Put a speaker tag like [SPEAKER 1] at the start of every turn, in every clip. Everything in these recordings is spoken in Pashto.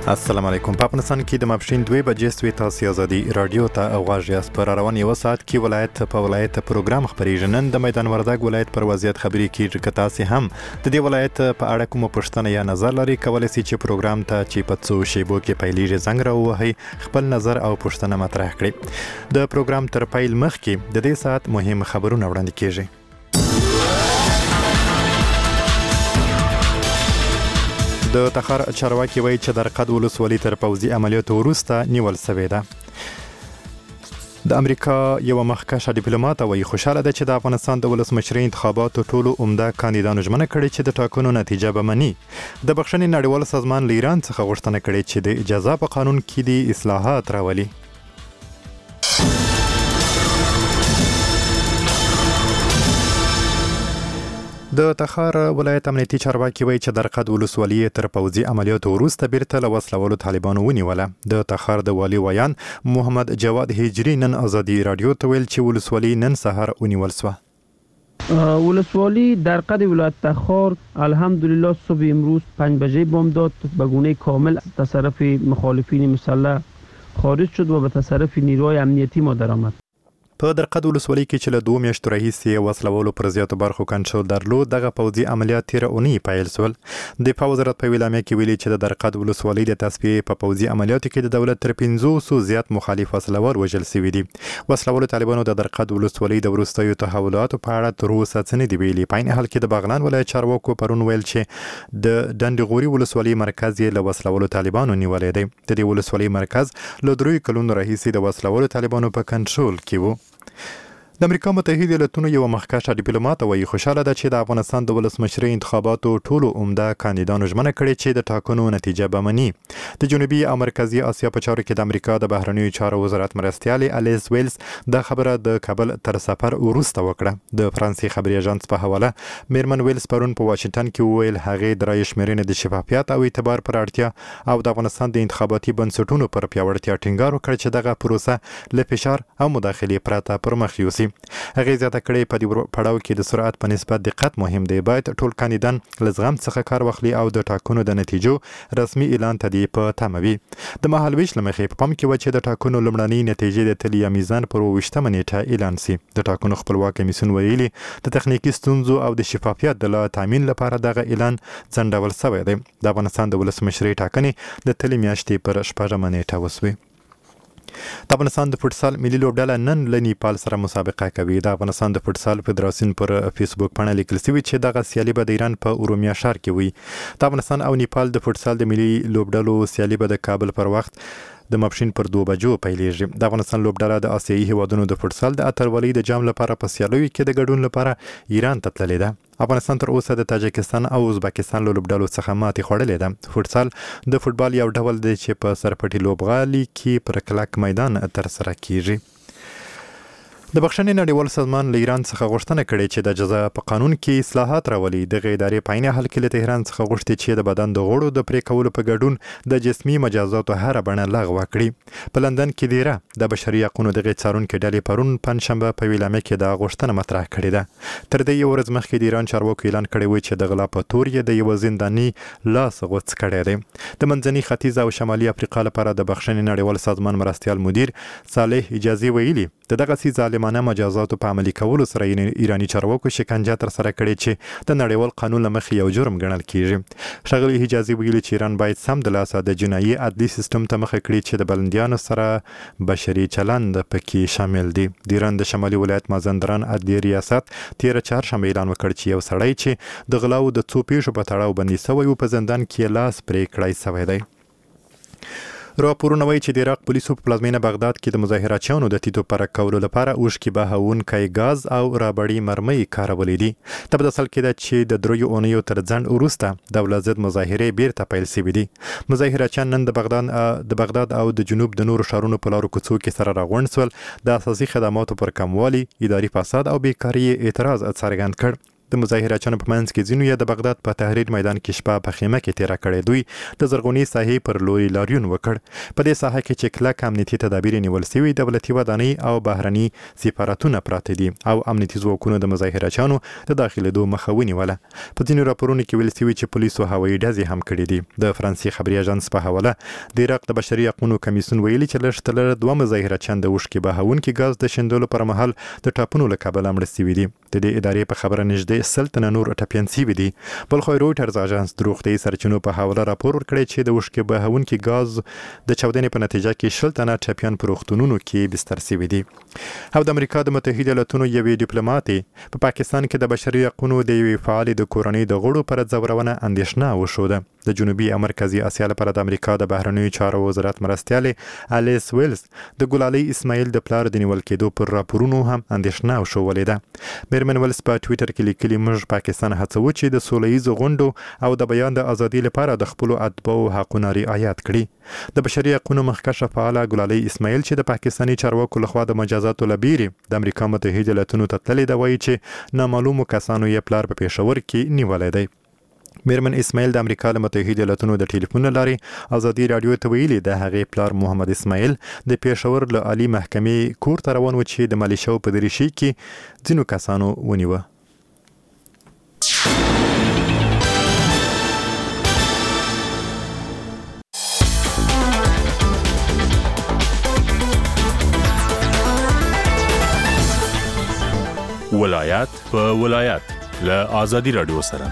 [SPEAKER 1] السلام علیکم. په افغانستان کې د ماپښین 2 بجې سوي تاسو ازادي رادیو ته غواړئ. اس پر روان یو ساعت کې ولایت په ولایت پروګرام خبرېږي. نن د میدان وردګ ولایت پر وضعیت خبرې کیږي. که تاسو هم د دې ولایت په اړه کوم پوښتنه یا نظر لري، کولای شئ چې پروګرام ته چې په څو شیبو کې پیلېږي زنګ راووهئ، خپل نظر او پوښتنه مطرح کړئ. د پروګرام تر پیل مخکې د دې ساعت مهم خبرونه وړاندې کیږي. د تخار چارواکي وایي چې د رقد ولسوالي تر پوځي عملیاتو وروسته نیول شوې ده. د امریکا یو مخکښه ډیپلوماټ وایي خوشاله ده چې د افغانستان د ولسمشرۍ انتخاباتو ټولو عمده کاندیدانو ژمنه کړې چې د ټاکنو نتیجه به مني. د بخښنې نړیوال سازمان له ایران څخه غوښتنه کړې چې د اجازه په قانون کې د اصلاحات راولي. د تخار ولایت امنیتي چارواکي وایي چې د رقد ولسوالي تر پوځي عملیاتو وروسته بیرته له وسلوالو طالبانو ونیوله. د تخار د والي ویان محمد جواد هجري نن ازادي رادیو ته ویل چې ولسوالي نن سهار ونیول شوه.
[SPEAKER 2] ولسوالی در قد ولایت تخار الحمدلله صبح امروز 5 بجه بامداد به گونه کامل از تصرف مخالفین مسلح خارج شد و به تصرف نیروهای امنیتی ما درآمد.
[SPEAKER 1] په درقد ولسوالۍ کې چې له 2 میاشتو راهیسې وسلوالو پر زیاتو برخو کنټرول درلود، دغه پوځي عملیات تېره اونۍ پیل شول. دفاع وزارت په ویلامه کې ویلي چې د درقد ولسوالۍ د تصفیې په پوځي عملیاتو کې د دولت تر 500 زیات مخالف وسلوال وژل شوي دي. وسلوالو طالبانو د درقد ولسوالۍ د وروستیو تحولاتو په اړه تر اوسه څه نه دي ویلي. په عین حال کې د بغلان ولایت چارواکو پرون ویل چې د ډنډغوري ولسوالۍ مرکز یې له وسلوالو طالبانو نیولی دی. د دې ولسوالۍ مرکز له 3 کلونو راهیسې د وسلوالو طالبانو په کنټرول کې و. د امریکا متحده ایالاتونو یو مخکښه ډیپلوماټ وایي خوشاله ده چې د افغانستان د ولسمشرۍ انتخاباتو ټولو عمده کاندیدانو ژمنه کړې چې د ټاکنو نتیجه به مني. د جنوبي او مرکزي اسیا په چارو کې د امریکا د بهرنیو چارو وزارت مرستیالې الیس ویلز دا خبره د کابل تر سفر وروسته وکړه. د فرانسې خبري اژانس په حواله میرمن ویلز پرون په واشنگټن کې وویل هغې د رایې شمیرنې د شفافیت او اعتبار پر اړتیا او د افغانستان د انتخاباتي بنسټونو پر پیاوړتیا ټینګار وکړ چې دغه پروسه له فشار او مداخلې پرته پر مخ یوسي. هغه زیاته کړې په دې پړاو کې د سرعت په نسبت دقت مهم دی. باید ټول کاندیدان له زغم څخه کار واخلي او د ټاکنو د نتیجو رسمي اعلان ته دی په تمه وي. د مهالویش له مخې په پام کې و چې د ټاکنو لومړنۍ نتیجې د تلیا میزان پر 28 نیټه اعلان سي. د ټاکنو خپلواک کمیسیون ویلي د تخنیکی ستونزو او د شفافیت د تامین لپاره دغه اعلان ځنډول شوی دی. د افغانستان د ولسمشرۍ ټاکنې د تلې میاشتې پر 4 نیټه وسوي. د افغانستان د فوټسال ملي لوبډله نن له نیپال سره مسابقه کوي. د افغانستان د فوټسال فدراسیون پر فیسبوک پاڼه لیکل شوی چې دغه سیالي به د ایران په اورومیا ښار کې وي. د افغانستان او نیپال د فوټسال د ملي لوبډلو سیالي به د کابل پر وخت د ماپښین پر 2 بجو پیلېږي. د افغانستان لوبډله د آسیایي هیوادونو د فوټسال د اترولۍ د جام لپاره په سیالیو کې د ګډون لپاره ایران ته تللې ده. افغانستان تر اوسه د تاجکستان او ازبکستان له لوبډلو څخه ماتې خوړلې ده. فوټسال د فوټبال یو ډول دی چې په سرپټي لوبغالي کې پر کلک میدان ترسره کیږي. د بخښنې نړیوال سازمان له ایران څخه غوښتنه کړې چې د جزا په قانون کې اصلاحات راولي. دغه ادارې په عین حال کې له تهران څخه غوښتي چې د بدن د غوړو د پرې کولو په ګډون د جسمي مجازاتو هر بڼه لغوه کړي. په لندن کې دیره د بشري حقوقو دغه څارونکو ډلې پرون پنځشنبه په ویلامه کې د غوښتنه مطرح کړې ده. تر دې یو ورځ مخکې د ایران چارواکو اعلان کړی و چې د غلا په تور یې د یو زنداني لاس غوڅ کړی دی. د منځني ختیځ او شمالي افریقا لپاره د بخښنې نړیوال سازمان مرستیال مدیر صالح حجازي ویلي دغه سي ظالمانه مجازاتو په عملي کولو سره ایرانی چارواکو شکنجه تر سره کړې چې د نړیوال قانون له مخې یو جرم ګڼل کیږي. ښاغلي حجازي ویلي چې ایران باید سم د لاسه د جنایي عدلي سیستم ته مخه کړي چې د بلندیانو سره بشري چلند پکې شامل دی. د ایران د شمالي ولایت مازندران عدلي ریاست 13 چهارشنبه اعلان وکړ چې یو سړی چې د غلاو د څو پیښو په تړاو بندي شوی و په زندان کې لاس پرې کړی شوی دی. راپورونه وایي چې د عراق پولیسو په پلازمینه بغداد کې د مظاهراتچیانو د تیتو پرک کولو لپاره اوښکې بهونکی ګاز او رابړې مرمۍ کارولې دي. ته په اصل کې ده چې د 3 اونیو تر ځنډ وروسته دولت ضد مظاهرې بیرته پیل شوي دي. مظاهراتچیان نن د بغداد او د جنوب د نورو ښارونو په لارو کوڅو کې سره راغونډ شول. د اساسي خدماتو پر کموالي، اداري فساد او بیکاري اعتراض څرګند کړ. د مظاهرچیانو په منځ کې ځینو د بغداد په تحریر میدان کې شپه په خیمه کې تیر کړې. دوی د زرغونی ساحې پر لوري لاریون وکړ. په دې ساحه کې چې کلک امنیتي تدابیر نیول شوي، دولتي ودانۍ او بهرني سفارتونه پراته دي او امنیتي ځواکونو د مظاهرچیانو د داخلېدو مخه ونیوله. په ځینو راپورونو کې ویل شوي چې پولیسو هوایي ډزې هم کړې دي. د فرانسې خبري اژانس په حواله د عراق د بشري حقوقو کمیسیون ویلي چې لږ تر لږه 2 مظاهرچیان د اوښکې بهونکي ګاز د شیندلو پر مهال د ټاپونو له کبله مړه شوي دي. د دې ادارې په خبره نږدې 100 تنه نور ټپیان شوي دي. بل خو رویټرز اژانس د روغتیايي سرچینو په حواله راپور ورکړی چې د اوښکې بهونکي ګاز د چاودنې په نتیجه کې 100 تنه ټپیان په روغتونونو کې بستر شوي دي. او د امریکا د متحده ایالاتونو یوې ډیپلوماټې په پاکستان کې د بشري حقوقو د یوې فعالې د کورنۍ د غړو پر ځورونه اندېښنه وښوده. د جنوبي او مرکزي اسیا لپاره د امریکا د بهرنیو چارو وزارت مرستیالې الیس ویلز د ګلالي اسماعیل د پلار د نیول کېدو پر راپورونو هم اندېښنه وښولې ده. میرمن ویلز په ټویټر کې لیکلي، موږ پاکستان هڅوو چې د سولهییزو غونډو او د بیان د ازادۍ لپاره د خپلو اتباعو حقونه رعایت کړي. د بشري حقوقو مخکښه فعاله ګلالي اسماعیل چې د پاکستاني چارواکو لخوا د مجازاتو لبیري د امریکا متحده ایالاتونو ته تللې ده، وایي چې نامعلومو کسانو یې پلار په پېښور کې نیولی دی. میرمن اسماعیل د امریکا له متحده ایالاتونو د ټلیفون لارې ازادي رادیو ته ویلي د هغې پلار محمد اسماعیل د پېښور له عالی محکمې کور ته روان و چې د مالیشو په دریشي کې ځینو کسانو ونیوه.
[SPEAKER 3] ولایت په ولایت له ازادي رادیو سره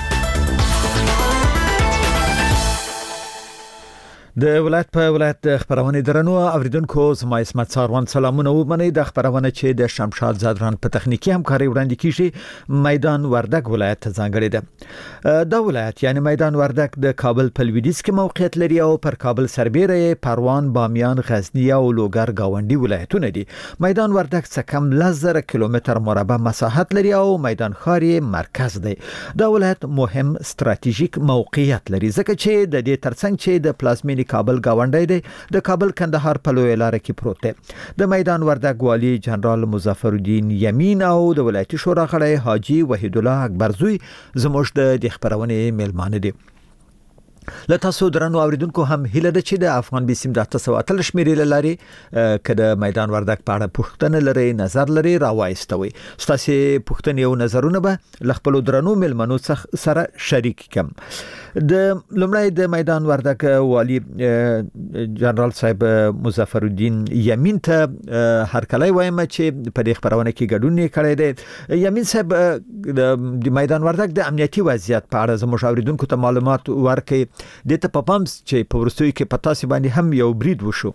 [SPEAKER 4] د ولایت په ولایت خبرونه درنو اوریدونکو، زما اسمت ساروان سلامونه ومنئ. د خبرونه چې د شمشاد زادران په تخنیکی همکاري وړاندې کیږي میدان وردګ ولایت ته ځانګړی ده. دا ولایت یعنی میدان وردګ د کابل په لویدیځ کې موقعیت لري او پر کابل سربېره پروان، بامیان، غزنی او لوګر گاونډي ولایتونه دي. میدان وردګ څخه کم 1000 کیلومتر مربع مساحت لري او میدان ښار مرکز دی. دا ولایت مهم ستراتیژیک موقعیت لري ځکه چې د دې ترڅنګ چې د پلازمینې کابل گاونډی دی، د کابل کندهار په لوی لار کې پروت دی. د میدان وردګ والی جنرال مظفر الدین یمین او د ولایتي شورا غړی حاجی وحید الله اکبرزوی زموږ د خبرونه میلمانه دي. لتاسو درنو اوریدونکو هم هیله ده چې د افغان بیسیم د 800 شمیرې لري کله میدان وردګ په اړه پوښتنه لري، نظر لري، راوایستوي. ستاسو پوښتنې او نظرونه به لخپل درنو ملمنو سره شریک کم. د لمړی د میدان وردګ والی جنرال صاحب مظفر الدین یمین ته هر کله وایم چې په دې خبرونه کې ګډون کړی دی. یمین صاحب د میدان وردګ د امنیتي وضعیت په اړه زموږ اوریدونکو ته معلومات ورکړي. د ته په پام چې په ورستوي کې پتا سي باندې هم یو برید وشو.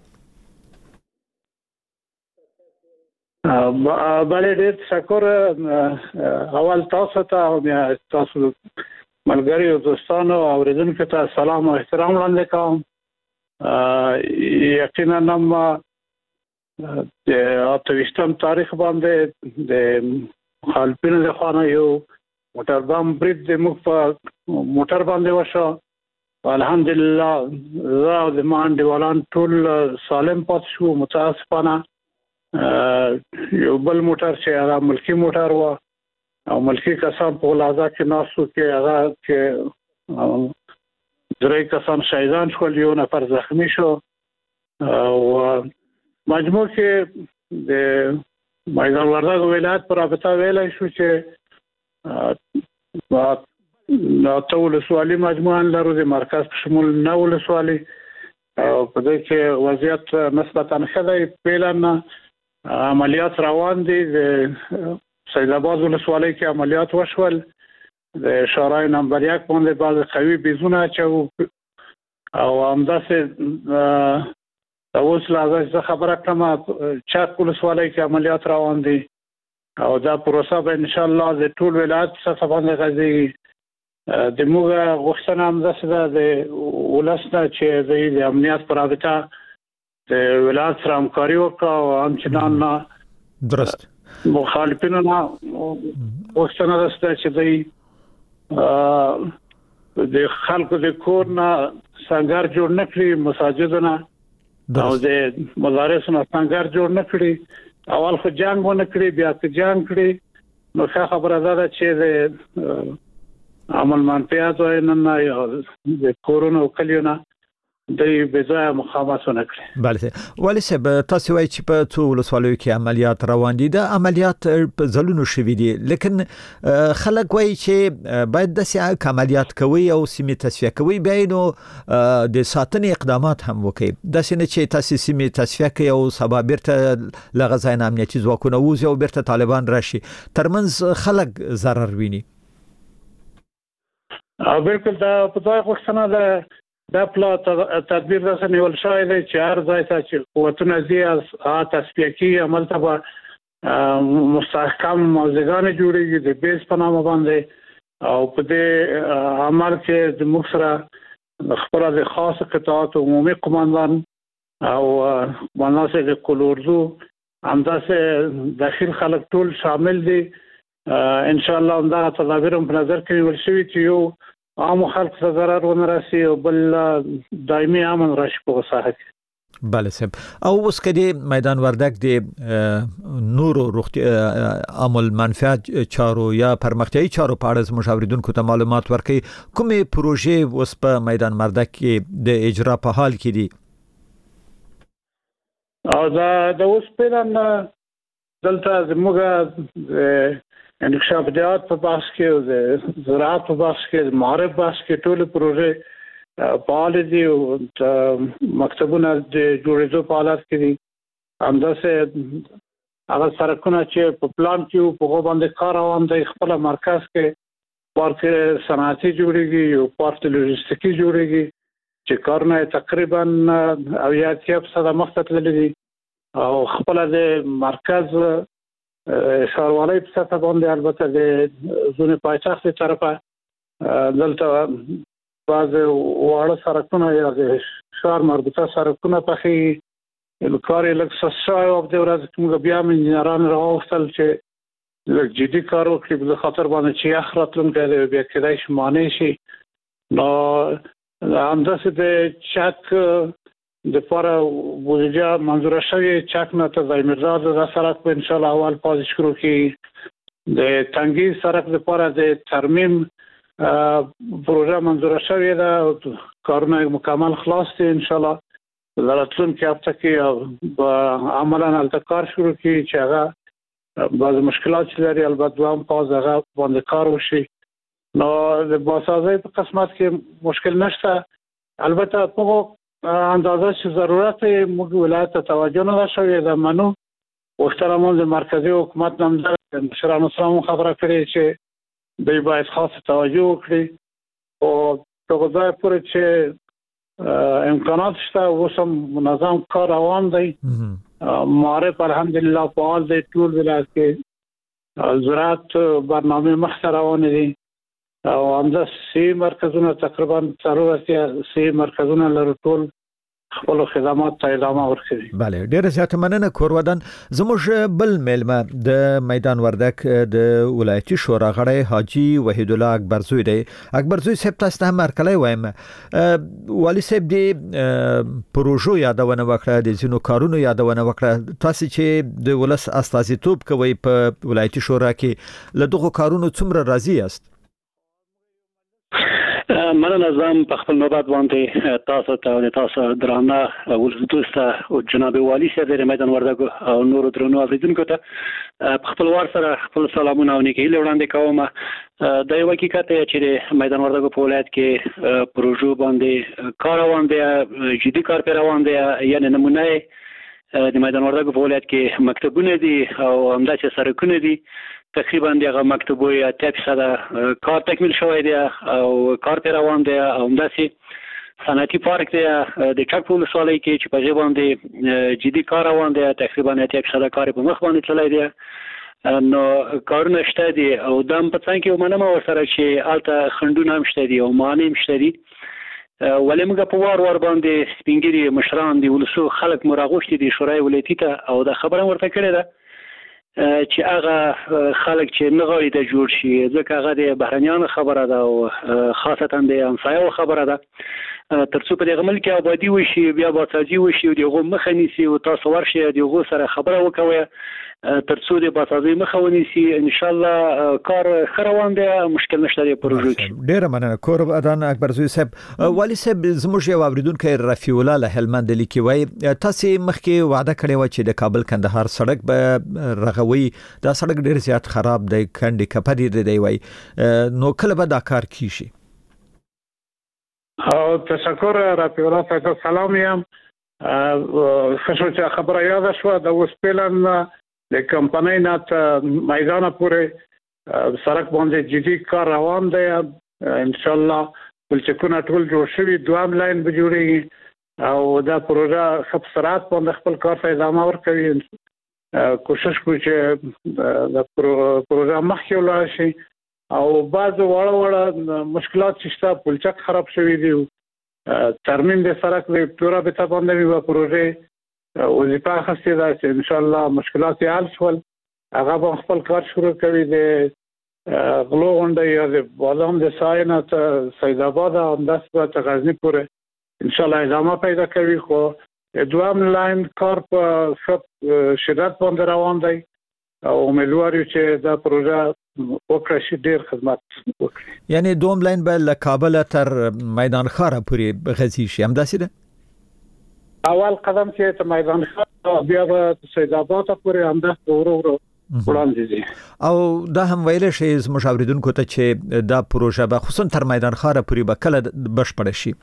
[SPEAKER 5] بله ډېر تشکر اول تاسو ته او بیا تاسو ملګری او دوستانو او اوریدونکو ته سلام او احترام وړاندې کوم. یقینا نن د 28 تاریخ باندې د مخالفینو د خوا یو موټر بم برید د مخ په موټر باندې وشو. الحمدلله زه او د ما انډیوالان ټول سالم پاتې شو. متاسفانه یو بل موټر چې هغه ملکی موټر و او ملکی کسان په لحظه کې ناسو کې هغه چې درې کسان شهیدان شول، یو نفر زخمی شو. او مجموع کې د میدان وردګ ولایت پر رابطه ویلای شو چې ته ولسوالي مجموعاً لرو د مرکز په شمول 9 ولسوالي او په دې کې وضعیت نسبتاً ښه دی. فعلا عملیات روان دي. د سید آباد ولسوالۍ کې عملیات وشول. د شورای نمبر 1 باندې بعض قوي بیزونه اچو او همداسې اوس لازم خبره کوم چاک ولسوالۍ کې عملیات روان دي او دا پروسه به ان شاء الله د ټول ولایت څخه باندې غځي. د موږ غوښتنه همداسې ده د ولسنه چې د امنیت پر رابطه د ولایت سره همکاري وکړه او همچنان
[SPEAKER 4] درست
[SPEAKER 5] مخالفینو نه غوښتنه ده چې د خلکو د کور نه سنگر جوړ نه کړي، مساجدونه او د مدارسونو سنگر جوړ نه کړي. اول خو جنگ ونه کړي، بیا که جنگ کړي نو ښه خبره ده چې د عمل منفعات ویننه یا د کورونا کلیونه د بځای مخامخونه کړی.
[SPEAKER 4] بله ولی صاحب تاسو وایي چې په څو ولسوالیو کې عملیات روان دي د عملیات په ځلونو شوي دي لیکن خلک وایي چې باید د عملیات کوي او سیمې تصفیه کوي بیا نو د ساتنې اقدامات هم وکړي داسې نه چې تاسو سیمې تصفیه کوي او سبا بیرته له غزا نه امنیتي ځواکونه ووځي او بیرته طالبان راشي ترمنځ خلک ضرر ویني.
[SPEAKER 5] بالکل دا په ځای غوښتنه ده دا پلا تدبیر داسې نیول شوی دی چې هر ځای ته چې قوتونه ځي تصفیه کوي هملته به مستحکم موضوعګانې جوړېږي د بیس په نامه باندې او په دې عمل کې د موږ سره خپله د خاص قطاعات عمومي قماندان او قماندان د کلورزو همداسې داخل خلک ټول شامل دي. انشاءالله همدغه تدابیر هم په نظر کې نیول شوي چې یو عام خلک ته ضرر ونه رسي او بل دایمي امن راشي په ساحه کې.
[SPEAKER 4] بله صاحب او اوس کدی میدان وردک د نورو عمل منفعت چارو یا پرمختیایي چارو په اړه زموږ اوریدونکو ته معلومات ورکړي کومې پروژې اوس په میدان وردک کې د اجرا په حال کې دي؟
[SPEAKER 5] او دا اوس پلان دلته زموږ انکشاف دیات په بحث کې او د زراعت په بحث کې د معارف بحث کې ټول پروژې فعال دي او مکتبونه د جوړېدو په حالت کې دي. همداسې هغه سرکونه چې په پلان کې په هغه باندې کار روان دی خپل مرکز کې پارک صنعتي جوړېږي او پارک لوجستیکي جوړېږي چې کارونه تقریبا 80% مخته تللي دي او خپل د مرکز ښاروالۍ په سطح باندې البته د زونې پایتخت طرفه دلته بعض واړه سرکونه یا د ښار مربوطه سرکونه پخې کار یې لږ سست شوی او په دې ورځ کې موږ بیا هم انجینران راوغوښتل چې لږ جدي کار وکړي په خاطر باندې چې یخ راتلونکی دی بیا کېدای شي مانع شي. نو همداسې د چک د لپاره بودجه منظوره شوی چک نه ته ځای مرزا د سرک په ان شاء الله اول فاز شروع کی د تنګي سرک لپاره د ترمیم پروژه منظوره شوی ده کارونه مکمل خلاص دي ان شاء الله دراتون کې هفته کې عملاً التکار شروع کی چې هغه بعض مشکلات لري البته دوام فاز هغه باندې کار وشي. نو د بازسازي په قسمت کې مشکل نشته البته په اندازه چې ضرورت موږ ولایت ته توجه نه شوی د منو وخترمون د مرکزی حکومت نمدار مشرانو سره خبره کړې چې دوی باید خاص توجه وکړي او په ځای پورې چې امکانات شته اوسم منظم کار روان دی. معارف الحمدلله فعال دی ټول ولایت کې زراعت برنامه مخ روان دي او همدا سی مرکزونه تقریبا ضرورتي سی مرکزونه لري ټول خپل خدمات ته ادامه ورکړي.
[SPEAKER 4] بله ډیره زیاته مننه کورودان. زموږ بل میلمه د میدان وردک د ولایتي شورا غړی حاجی وحید الله اکبرزوی دی. اکبرزوی صاحب تاسو ته مرکلی وایم والی صاحب دی پروژو یادونه وکړه د ځینو کارونو یادونه وکړه تاسو چې د ولس استازیتوب کوي په ولایتي شورا کې له دغه کارونو څومره راضی یاست؟
[SPEAKER 6] مننه زم په خپل نوبت باندې تاسو ته او تاسو درانه ولسمشر او جناب والی صاحب د میدان وردک او نور درنو اوریدونکو ته په خپل وار سره خپل سلامونه او نیکي وړاندې کوم. د یو حقیقت چې د میدان وردک په ولایت کې پروژو باندې کار روان دی جدي کار روان دی یعنی نمونه د میدان وردک په ولایت کې مکتبونه دي او همداسې سرکونه دي تقریبا دغه مکتبوي 80% کار تکمیل شوی دی او کار روان دی او همداسې صنعتي پارک دی د چک په ولسوالۍ کې چې په ځای باندې جدي کار روان دی تقریبا 80% کار په مخ باندې تللی دی. نو کارونه شته دي او د په څنګه کې ومنم ورسره چې الته خندونه هم شته دي او معنی هم شته دي ولې موږ په وار باندې سپینګری مشران دي ولسو خلک مراغوشتي دي شورای ولایتي ته او د خبره ورته کړې ده چې هغه خلک چې نه غواړي د جوړ شي ځکه هغه د بهرنیانو خبره ده او خاصتا د همسایو خبره ده ترڅو په دغه ملک آبادی وشي بیا باسازي وشي او دغه مخه نیسي او تاسو ورشي دغه سره خبره وکوي ترڅو د باسازي مخه ونیسي ان شاء الله کار خروان دی مشکل نشته دی پروژه کې
[SPEAKER 4] ډیر مننه کور ادان اکبر زوی صاحب والی صاحب زموږ یو اوریدونکو رفیع الله له هلمند لیکي وای تاسو مخکې وعده کړې و چې د کابل کندهار سړک به رغوي دا سړک ډیر زیات خراب دی کندې کپدي دی وای نو کله به دا کار کیږي
[SPEAKER 5] او تشکر رفیع الله صاحب سلام یم خصوصا خبره یاد شو د وسپلن د کمپنۍ نات میدان پورې سړک باندې جدي کار روان دی ان شاء الله ولچکونه ټول جوړ شوی دوام لاین به جوړیږي او دا پروژه خپ سرعت باندې خپل کار ته ادامه ورکوي کوشش کوي چې د پروژه مخکې ولاړ شي او بعض وړه مشکلات شته پلچک خراب شوی دی ترمیم د سړک د پورا به ته باندې وی پروژه وظیفه خاصه ده چې ان شاء الله مشکلات حل شول هغه به خپل کار شروع کوي د غلو غونډه یا د بازار د ساينات سید آباد او داس په غزنی پورې ان شاء الله ادامه پیدا کوي خو دوام لاین کار په شدت باندې روان دی او امیدوار یو چې دا پروژه وکړي شي ډیر خدمت وکړي
[SPEAKER 4] یعنی دوم لاین به له کابل تر میدان خاره پورې غزي شي همداسې ده
[SPEAKER 5] اول قدم چې ته میدان خاره بیا به سید آباد پورې همداسې ورو وړاندې دي
[SPEAKER 4] او دا هم ویل شي مشاوریدونکو ته چې دا پروژه به خصوصا تر میدان خاره پورې به کله بشپړ شي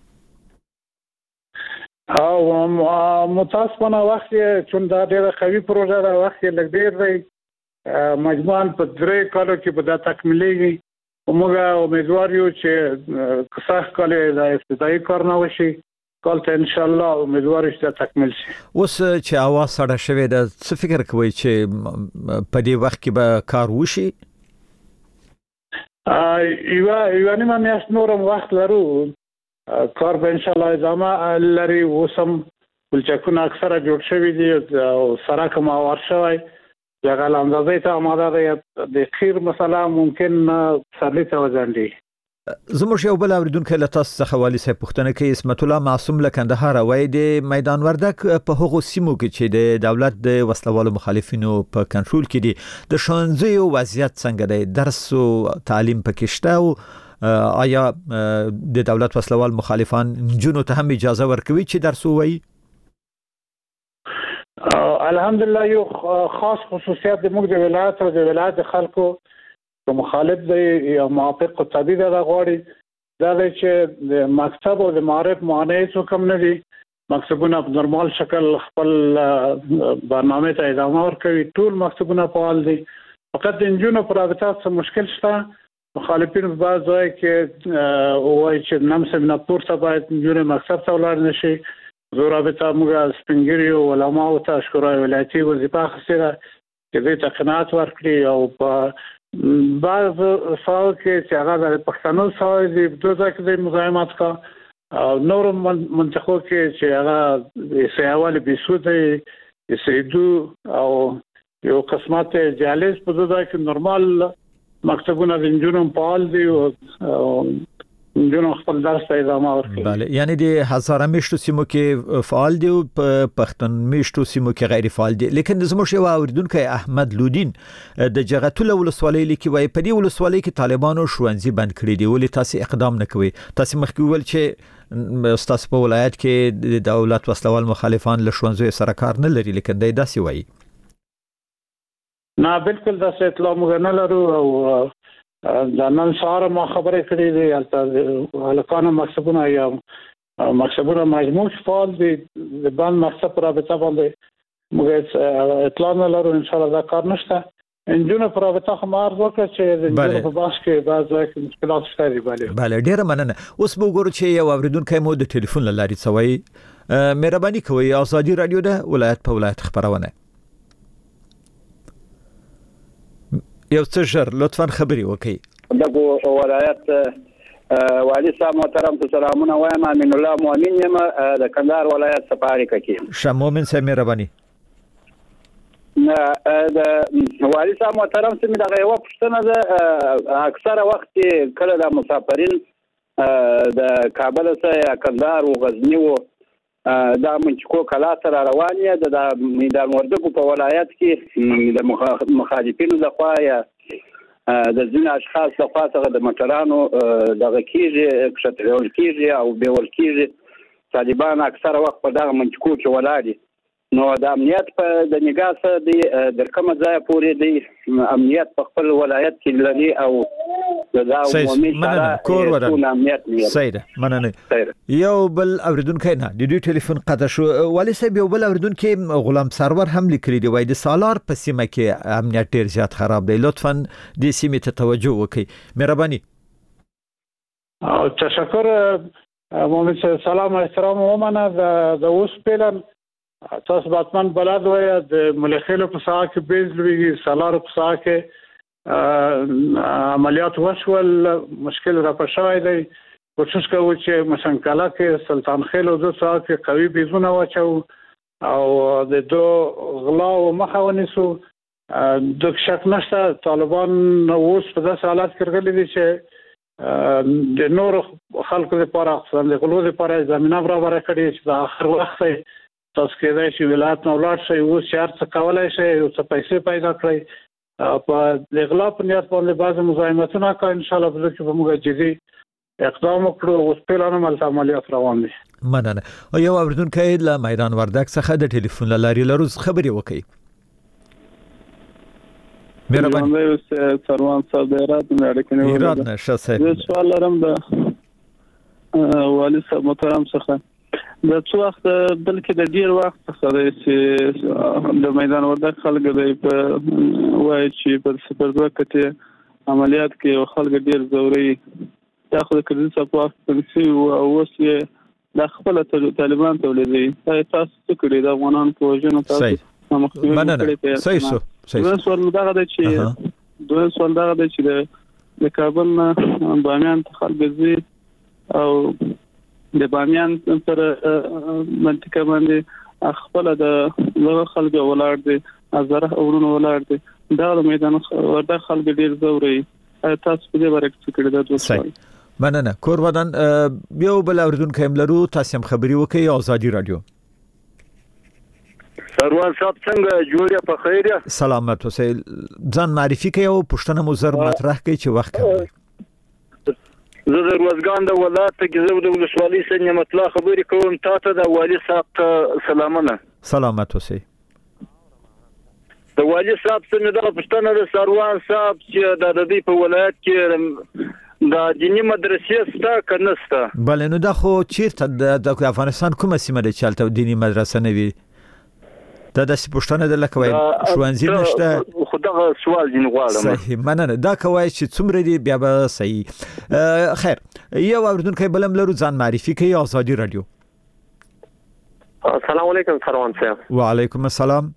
[SPEAKER 5] او متاسفانه وخت چون دا ډیره قوي پروژه ده وخت لږ ډیر دی مجموعاً په 3 کالو کې به دا تکمیلېږي موږ امیدوار یو چې کساخ کال د ابتدایي کار نه وشي کال ته ان شاء الله امیدوار یو چې تکمیل شي
[SPEAKER 4] اوس چې اواز سره شوی د څه فکر کوي چې په دې وخت کې به کار وشي
[SPEAKER 5] یو نیمه میاشت نورم وخت لرو کار به ان شاء الله ادامه لري وسم ولچکونه اکثره جوړ شوی دي او سره کوم اور شوی دغه اندازې ته آماده ده د خیر مسله ممکن سرلی ته وځندي
[SPEAKER 4] زموږ یو بل اوریدونکو له تاسو څخه والی صاحب پوښتنه کوي اسمت الله معصوم له کندهار وای د میدان وردک په هغو سیمو کې چې د دولت د وسلوالو مخالفینو په کنټرول کې دي د ښوونځیو وضعیت څنګه دی درس او تعلیم پکې شته او آیا د دولت وسلوال مخالفان جنو ته هم اجازه ورکوي چې درس ووایي
[SPEAKER 5] الحمدلله یو خاص خصوصیت د موږ د ولایت او د ولایت خلکو په مخالف دی یا موافق تبعید دا غواړي دا چې د مکتب او د معارف معنی څه کم نه دي مکتبونه په نورمال شکل خپل برنامه ته ادامه ورکوي ټول مکتبونه فعال دي فقط د انجونو پر رابطه څه مشکل شته مخالفین په بعض ځای کې وایي چې نم سمنا پورته باید انجونو مکتب ته ولاړ نشي زه رابطه موږ سپینګری او علماء او تشکرای ولایتي وظیفه خاصه چې دې ته قناعت ورکړي او په بعض سوال کې چې هغه د پښتنو سوال دی په دوه کې د مزاحمت کا او نور منطقو کې چې هغه سیاوال بيسود سیدو او یو قسمت جالس په دوه کې نورمال مکتبونه د انجونو فعال دي او انجونو خپل درس ته ادامه ورکوي
[SPEAKER 4] بله یعنی د هزاره میشتو سیمو کې فعال دي او په پښتون میشتو سیمو کې غیر فعال دي لیکن زموږ یو اوریدونکو احمد لودین د جغتول ولسوالۍ لیکي وای په دې ولسوالۍ کې طالبانو ښوونځي بند کړی دی ولې تاسو اقدام نه کوي تاسو مخکې ول چې تاسو په ولایت کې د دولت وسلوال مخالفان له ښوونځي سره کار نه لري لیکن دای داسې وای
[SPEAKER 5] نه بالکل دا څه اطلاع موږ نه لرو او دا نن سهار ما خبرې کړې دي البته هلکانو مکتبونه یا مکتبونه مجموع فعال دي د باندې مکتب رابطه باندې موږ اطلاع نه لرو ان شاء الله دا کار نشته انجونو پر رابطه خمار وکړه چې د انجونو په باس کې بعض وخت مشکلات شته دي
[SPEAKER 4] بله ډیره مننه اوس به وګورو چې یو اوریدونکو مو د ټلیفون لاري څوي مهرباني کوئ ازادي رادیو ده ولایت په ولایت خبرونه یو څه ژر لطفا خبري وکړئ
[SPEAKER 7] دغه ولایت والی صاحب محترم ته سلامونه وایم امین الله مؤمن یم د کندهار ولایت سپاری کې
[SPEAKER 4] شمومن سه مهرباني
[SPEAKER 7] د والی صاحب محترم چې دغه یو پښتنه ده اکثره وخت کله د مسافرین د کابل څخه کندهار او غزنی او دا منچکو کلا سره روان یا د میدان وردګو په ولایت کې د مخالفینو لخوا یا د ځینې اشخاص لخوا څخه د موټرانو دغه کېږي کښترول کېږي او بیول کېږي طالبان اکثره وخت په دغه منچکو کې ولاړ دي نو د امنیت په د نگاه سره د کومه ځای پورې د امنیت په خپل ولایت کې لري او دا عمومي
[SPEAKER 4] کور ودان سید مننه یو بل اوریدونکو نه د دوی ټلیفون قطع شو ولی صاحب یو بل اوریدونکو غلام سرور هم لیکلی دی وای د سالار په سیمه کې امنیت ډیر زیات خراب دی لطفا د سیمه ته توجه وکړئ مهرباني
[SPEAKER 5] تشکر محمد سلام احترام ومنه د اوس پلان تاسو باتمن بلد وای د ملخیلو په ساحه کې بیز لوي سالار په ساحه کې عملیات وشول مشکل را پښای دی کوشش کوو چې مشنکلا کې سلطان خیل او د ساحه کې قوي بیزونه واچو او د دو غلا او مخاونیسو د شک نشته طالبان اوس په داسې حالت کې راغلي دي چې د نور خلکو لپاره د غلو لپاره زمينه برابر کړي چې د اخر وخت تاسو کېدای شي ولایت نو لاړ شي او شهر څخه کولای شي او څه پیسې پیدا کړئ په اغلا په نیت باندې بعض مزاحمتونه کوي ان شاء الله به چې موږ جدي اقدام وکړو او خپل عملیات روان دي
[SPEAKER 4] مننه او یو اوریدونکو له میدان وردګ څخه د ټلیفون لاري لروز خبري وکړي
[SPEAKER 8] مهرباني سروان صاحب ایراد نه
[SPEAKER 4] ایراد نه شاسه
[SPEAKER 8] سوال لرم د والي صاحب محترم څخه د څو وخت بلکې د ډیر وخت څخه چې د میدان وردګ خلک په وای چې په سپر وکټه عملیات کې خلک ډیر زوري داخله کړي چې په پنسي او وسه د خپل طالبان تولیدي تاسو څه کړی د افغانان په وجنه تاسو
[SPEAKER 4] مننه صحیح
[SPEAKER 8] سوال دغه د چې دوه سوال دغه د چې د کابل نه بامیان ته خلک زی او د بامیان پر منطقه باندې خپل د لوغ خلک ولاړ دي ازره اورونو ولاړ دي دا د میدان ورته خلک ډیر زوري تاسو په دې باره کې څه کړی دا دوه
[SPEAKER 4] مننه کور ودان یو بل اوریدونکو هم لرو تاسو هم خبري وکړئ ازادي رادیو
[SPEAKER 9] سروان صاحب څنګه جوړه په خیر
[SPEAKER 4] سلامت اوسئ ځان معرفي کوي او پښتنه مو زر مطرح کوي چې وخت کوي
[SPEAKER 9] زه د روزګان د ولایت کې زه د ولسوالۍ سره نعمت الله خبرې کوم تاسو د والي صاحب ته سلامونه
[SPEAKER 4] سلامت اوسئ
[SPEAKER 9] د والي صاحب څخه د پښتنه د سروان صاحب چې د دې په ولایت کې د دیني مدرسې ستا کنه ستا
[SPEAKER 4] بل نو دا خو چیرته د افغانستان کومه سیمه ده چې البته دیني مدرسه نه وي دا د پښتنه د لکوي شوانځي نشته
[SPEAKER 9] خدغه سوال دین غواړم
[SPEAKER 4] صحیح مننه دا کوي چې څومره دی بیا به صحیح خیر یو اوریدونکو بلم لرو ځان معرفي کوي ازادي رادیو
[SPEAKER 10] السلام علیکم سروان صاحب
[SPEAKER 4] وعلیکم السلام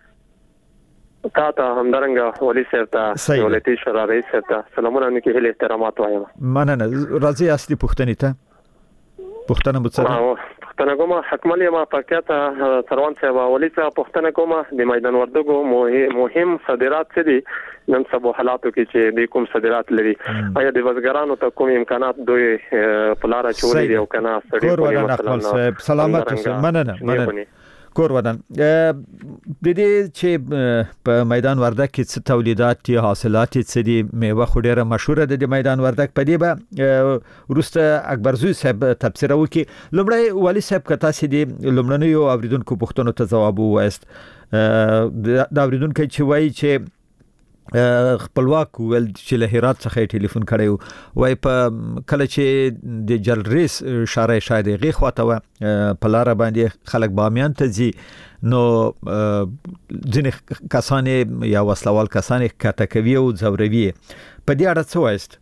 [SPEAKER 10] تاته همدارنګه ولی صاحب ته ولایتي شورا رئیس صاحب ته سلامونه نو کې هله احترامات وایم
[SPEAKER 4] مننه راځي اصلي پښتنې ته پښتنه متصل
[SPEAKER 10] پښتنه کومه حکملې ما پکاته سروان صاحب ولی صاحب پښتنه کومه د میدان وردګو مهم صادرات څه دي نن سبا حالاتو کې چې د کوم صادرات لري آیا د وزګرانو ته کوم امکانات دوی پلاره چولې دی او کنه
[SPEAKER 4] سړي مثلا سلامت اوسه مننه کور ودان د دې چې په میدان وردګ کې څه تولیدات دي حاصلات څه دي میوه خو ډیره مشهوره ده د میدان وردګ په دې به ورسته اکبرزوی صاحب تفسیر وکي لمړی والي صاحب کتا سي دي لمړنی یو اوریدونکو پښتنو ته جواب وایست دا اوریدونکو چې وایي چې خپلواک ول چې له هرات څخه ټلیفون کړو وای په کله چې د جلریس شارع شاید غي خواته په لار باندې خلک بامیان ته زی نو ځینې کسان یا وسلوال کسان کاته کوي او زوروي په دې اړه څه وایست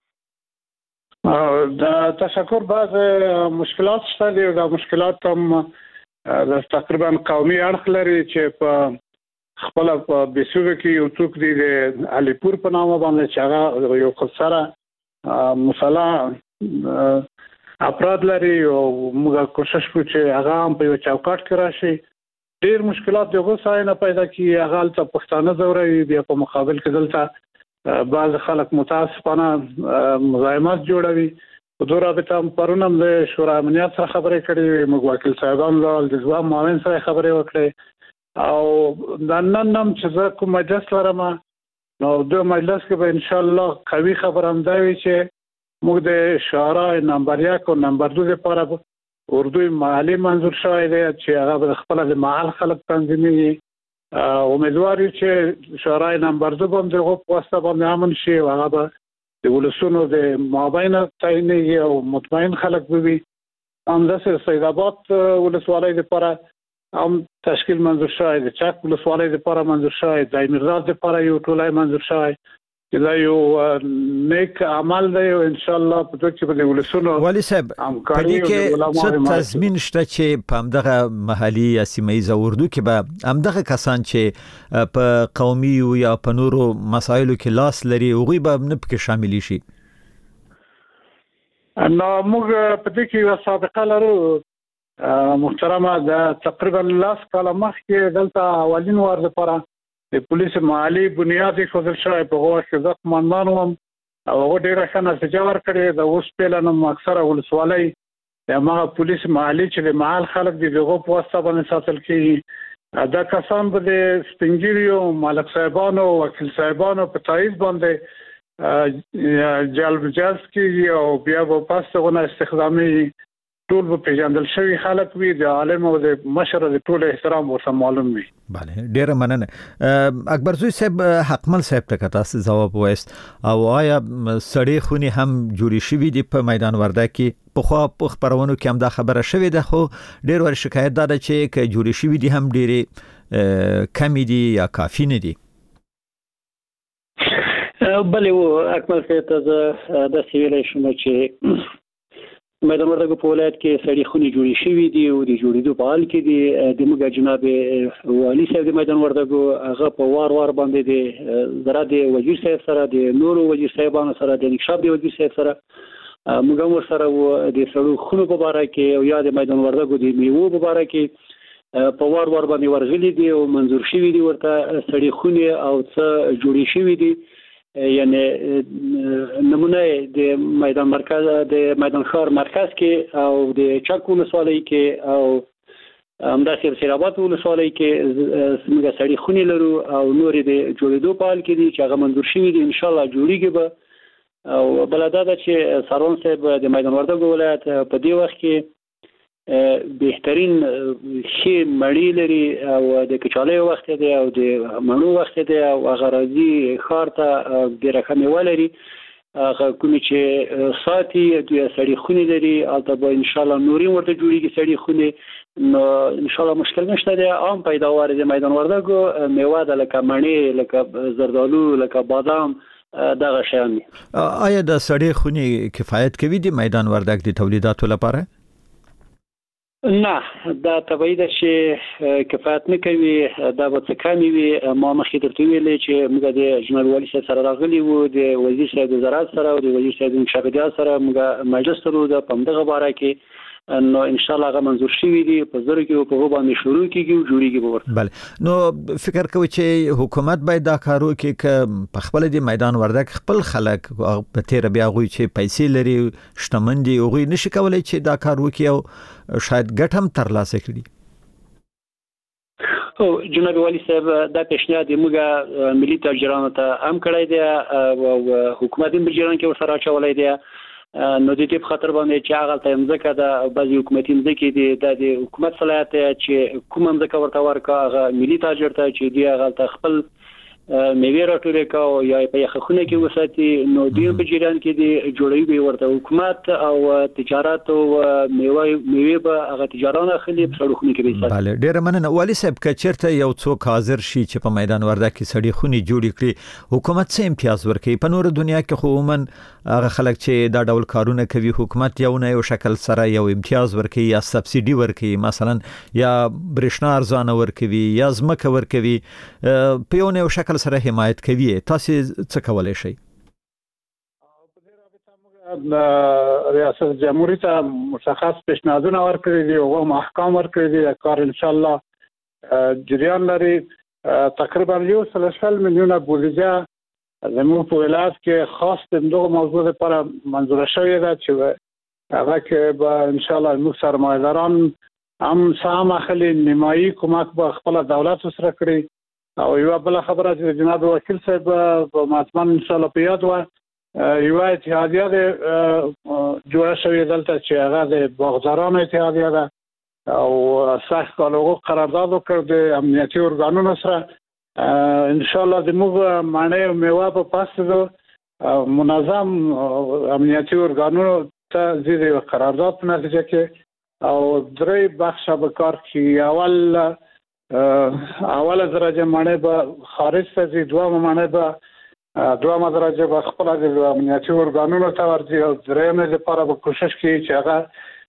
[SPEAKER 5] دا تشکر بعض مشکلات شته دي دا مشکلات هم تقریبا قومي اړخ لري چې په خپل په بسوګه کې یو څوک دی د علیپور په نامه باندې چې هغه یو خساره مثلا افراد لري او موږ کوشش کوو چې هغه هم په یو چوکاټ کې راشي ډیر مشکلات یو څه نه پیدا کیږي هغه ته پښتانه زوري بیا په مقابل کې دلته بعض خلک متاسفانه مزاحمت جوړوي په دوه رابطه پرونم د شورا امنیت سره خبرې کړې، موږ وکیل صاحبان له د ځواب معاون سره خبرې وکړې او د نن هم چې زه کوم مجلس لرم نو د مجلس کې به ان شاء الله قوي خبر هم دا وي چې موږ د شورای نمبر 1 او نمبر 2 لپاره اردو محلي منظور شوی دی چې هغه خپل د محل خلک تنظیمي امیدوار یو چې شورای نمبر 2 هم دغه پوسټ باندې امن شي او هغه به د ولسونو د مابین تعیني او مطمئن خلک وي. هم د سید آباد ولسوالۍ لپاره هم تشکیل منظور شوی دی، چک ولسوالۍ لپاره منظور شوی دی، میرزاد لپاره یو ټولای منظور شوی دا یو نیک عمل دی او ان شاء الله په توګه به ولسونو
[SPEAKER 4] والی صاحب په دې کې څه تضمین شته چې په همدغه محلي یا سیمه اردو کې به همدغه کسان چې په قومي یا په نورو مسایلو کې لاس لري هغوی به نه پکې شامل شي؟
[SPEAKER 5] نو موږ په دې کې یو سابقه لرو محترمه، د تقریبا لاس کاله مخکې دلته اولین وار لپاره د پولیس محلي بنیادی خوذل شوی په هغه کې ځکه منمان وم او هغه ډیره ښه نتیجه ورکړې د اوس پلانم اکثره ولسوالۍ د هغه پولیس محلي چې د محل خلک د دغه په واسطه باندې ساتل کیږي. دا کسان به د سپینګیریو مالک صاحبانو وکیل صاحبانو په تایید باندې جلب جذب کیږي او بیا په پاسونه استخدامي ټول په پیژندل شوی خلک وي، د عالم او د مشر د ټول احترام ورته معلوم وي.
[SPEAKER 4] بله ډیره مننه. اکبر زوی صاحب حقمل صاحب ته تاسو جواب وایست او آیا سړی خونی هم جوړی شوی دی په میدان وردګ کې؟ په خو خبرونو کې هم دا خبره شوې ده خو ډیر ور شکایت ده چې ک جوړی شوی دی هم ډیره کمی دی یا کافی نه دی.
[SPEAKER 6] بله و اکمل صاحب ته د سیویلې شنو چې میدان وردګ په ولایت کې سړي خونی جوړی شوی دی او د جوړېدو په حال کې دی. د موږ جناب والی صاحب د میدان وردګ هغه په وار باندې د زراعت وزیر صاحب سره د نورو وزیر صاحبانو سره د انکشاف د وزیر صاحب سره موږ هم سره د سړو خونو په اړه کې او یا د میدان وردګ د میوو په اړه کې په وار باندې ورغلي دي او منظور شوی دی ورته سړي خونی او څه جوړی شوی دی. یعنی نمونه د میدان مرکز د میدان ښار مرکز کې او د چک ولسوالۍ کې او همداسې سید آباد ولسوالۍ کې موږ سړي خونی لرو او نور د جوړېدو په حال کې دي چې هغه منظور شوی دي، ان شاء الله جوړیږي به. او بلدا ده چې سروان صاحب د میدان وردګ ولایت په دې وخت کې بهترین شی مړی لري او د کچالي وخت دی او د مڼو وخت دی او غراضي خار ته د رقم ولري هغه کوم چې ساتي د سړي خونی لري البته به ان شاء الله نوري ورته جوړیږي سړي خونی نو ان شاء الله مشکل نشته دی. عام پیداوار د میدان وردګ میوه د لکه مڼې لکه زردالو لکه بادام دغه شیان.
[SPEAKER 4] آیا د سړي خونی کفایت کوي د میدان وردګ د تولیداتو لپاره؟
[SPEAKER 6] نه دا طبیعي ده چې کفایت نه کوي، دا به څه کمی وي. ما مخکې درته ویلې چې موږ د جنرال والي صاحب سره راغلي وو، د وزیر صاحب د زراعت سره او د وزیر صاحب د انکشاف سره موږ مجلس درلود په همدغه باره کې. نو ان شاء الله هغه منظور شوی دی په زر کې په باندې شروع کیږي او جوړیږي به ورته.
[SPEAKER 4] بله نو فکر کوي چې حکومت باید دا کارو کې ک په خپل د میدان وردګ خپل خلک په تیر بیا غوي چې پیسې لري شتمن دي غوي نشي کولای چې دا کار وکړي او شاید ګټ هم ترلاسه کړي.
[SPEAKER 6] او جناب والی صاحب دا پیشنهاد موږ ملي تاجرانو ته هم کړی دی او حکومت هم بجران کې ورسره چولای دی. نو د دې په خاطر باندې چې هغه ته مزکه د بعضي حکومتي مزکه دي د حکومت صلاحیت چې کوم مزکه ورته ورکا هغه ملي تاجر ته چې دی هغه ته خپل میوه راټولې کا او یا په خخونه کې وساتي. نو دې په جریان کې دی جوړوي به ورته حکومت او تجارت او میوه به هغه تجارانه خلی په سړخونه کې به.
[SPEAKER 4] بله ډیر مننه والی صاحب که چیرته یو څوک حاضر شي چې په میدان وردګ کې سړي خونی جوړ کړي حکومت څه امتیاز ورکړي؟ په نور دنیا کې خو عموما هغه خلک چې دا ډول کارونه کوي حکومت یو نه یو شکل سره یو امتیاز ورکړي یا سبسيډي ورکړي، مثلا یا برېښنا ارزانه ورکوي یا ځمکه ورکوي، په یو نه یو شکل سره حمایت کوي. تاسو څه کولای شئ؟
[SPEAKER 5] ریاست جمهوریت ته مشخص پیشنهادونه ورکړي دي او محکم ورکړي دي. کار ان شاء الله جریان لري. تقریبا 1.3 میلیون بودجه زموږ په ولایت کې خاص د دغه موضوع لپاره منظور شوې ده چې هغه کې به ان شاء الله موږ سرمایداران هم سهم اخلي، نیمایي کومک به خپل دولت سره کړی. او یو بل خبره چې جناب وکیل صاحب په ماتمن ان شاء الله په یاد و یو اتحادیه جوړه شوې دلته چې هغه د باغدارانو اتحادیه ده او سخت کالوغو قرارداد وکړ د امنیتي ارګانونو سره. ان شاء الله د موږ معنی او میوه په پاسه منظم امنیتي ارګانونو ته زیاده قرارداد په نتیجه کې او درې بخشه به کار کې اوله درجه معنی به خارج ته دوه معنی به دوه درجه به خپل د امنیتي ارګانونو ته ورځي او درېمه لپاره به کوشش کوي چې هغه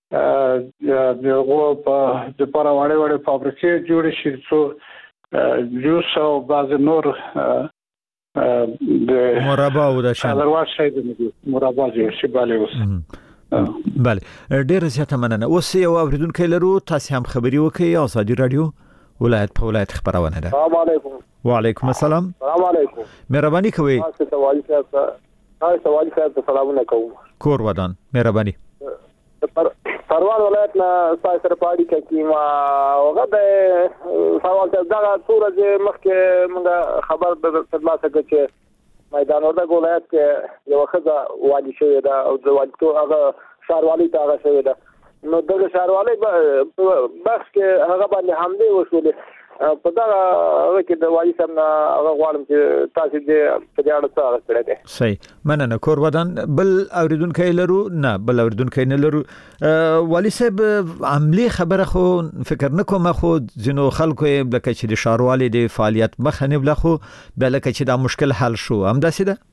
[SPEAKER 5] دغه په لپاره وړې فابریکې جوړ شي څو جوس او بعض نور د
[SPEAKER 4] مربا او د شان
[SPEAKER 5] درواز شي د مربا جوړ شي
[SPEAKER 4] بله ډیر زیاته مننه. اوس یو اوریدونکو لرو، تاسو هم خبري وکړئ. ازادي رادیو ولایت په ولایت خبرونه ده.
[SPEAKER 11] السلام علیکم.
[SPEAKER 4] وعلیکم السلام.
[SPEAKER 11] السلام علیکم.
[SPEAKER 4] مهرباني کوئ.
[SPEAKER 11] تاسو ته سلامونه کوم.
[SPEAKER 4] کور ودان مهرباني.
[SPEAKER 11] سروان ولایت نه تاسو سره پاړی کوي ما هغه د سوال ته دا ټول مخکې موږ خبر ترلاسه کړ چې میدان وردګ ولایت کې یو خزه والی شوې ده او د والتو هغه شاروالي ته هغه شوې ده. نو دغه شاروالي بخش کې هغه باندې حمله وشولې په دا هغه کې د والی سم هغه غواړم چې تاسو دې په دې اړه څه غوښتل دي.
[SPEAKER 4] صحیح مننه. کور ودان بل اوریدونکو لرو نه بل اوریدونکو نه لرو. والی صاحب عملی خبره خو فکر نه کوم خو جنو خلکو لکه چې د شاروالي د فعالیت مخه نه بل خو بلکه چې دا مشکل حل شو هم داسې ده.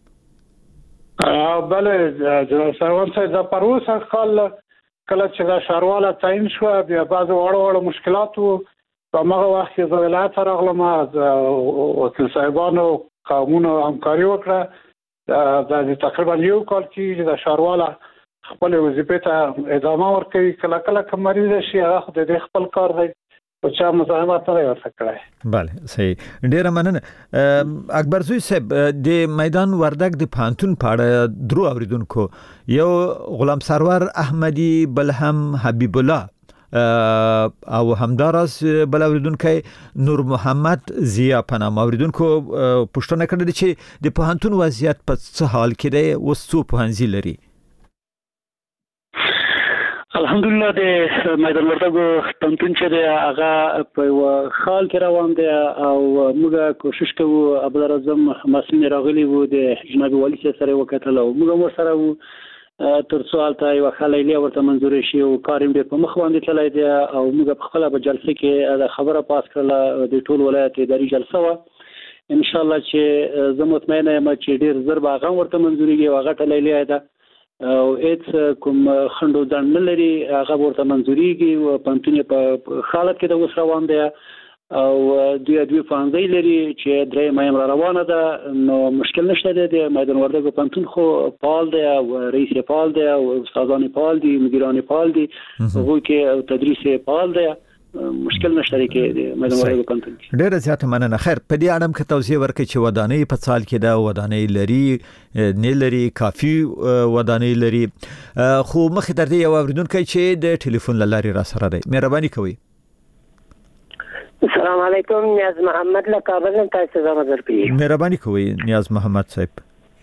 [SPEAKER 5] بله جناب سروان صاحب دا پروسه خل کله چې دا شارواله تعین شو بیا بعض وړ مشکلات وو. په هغه وخت کې د ولایت راغلم وکیل صاحبانو قومونو همکاري وکړه. دا تقریبا یو کال کې د شارواله خپل وظیفه ته ادامه ورکړي. کله کله کوم مریض شي هغه د خپل کار دی او چا مزاحمت نه ورکړي.
[SPEAKER 4] بله صحیح. ډیر مننه. اکبر زوی صاحب د میدان وردګ د پانتون پاړه درو اوریدونکو یو غلام سرور احمدی بلهم حبیب الله او همدارس بل اوریدونکو نور محمد ضیا پناه اوریدونکو پښتنه کړل چې د پانتون وضعیت په څه حال کې دی او څو پوهنځي لري.
[SPEAKER 6] الحمدلله د میدان وردګ پانتون چې دی هغه په خال کې روان دی او موږ کوشش کوو ابل اعظم مسئول راغلی وو د جناب والی سره وکړل او موږ سره وو تر څو حالته یو خلایلی ورته منزور شي او کاریم دې په مخ باندې تللی دی او موږ په خپل په جلسه کې د خبره پاس کړله د ټول ولایت اداري جلسه و. ان شاء الله چې زه مطمئنه یم چې ډیر زر باغ ورته منزوريږي او هغه تللی ده او هیڅ کوم خندو ځان نه لري هغه ورته منزوريږي او پانتون په حالت کې د وس روان دی او دوی فانځي لري چې درې مېم روانه ده. نو مشکل نشته د میدان وردګ پانتون خو فعال دی او رئیس فعال دی او استادان فعال دي مدیران فعال دي هغه کې تدریس فعال دی. مشکل نشته کې د میدان وردګ پانتون.
[SPEAKER 4] ډېر زیات مننه. خیر په دې اړه کې توضیح ورکړي چې ودانۍ په سال کې دا ودانۍ لري نه لري کافي ودانۍ لري خو مخې تر دې یو اوریدونکو چې د ټلیفون لارې را سره دی. مهرباني کوئ.
[SPEAKER 12] السلام علیکم. نیاز محمد له کابل نه تاسو زما درپی.
[SPEAKER 4] مهرباني کوئ نیاز محمد صاحب.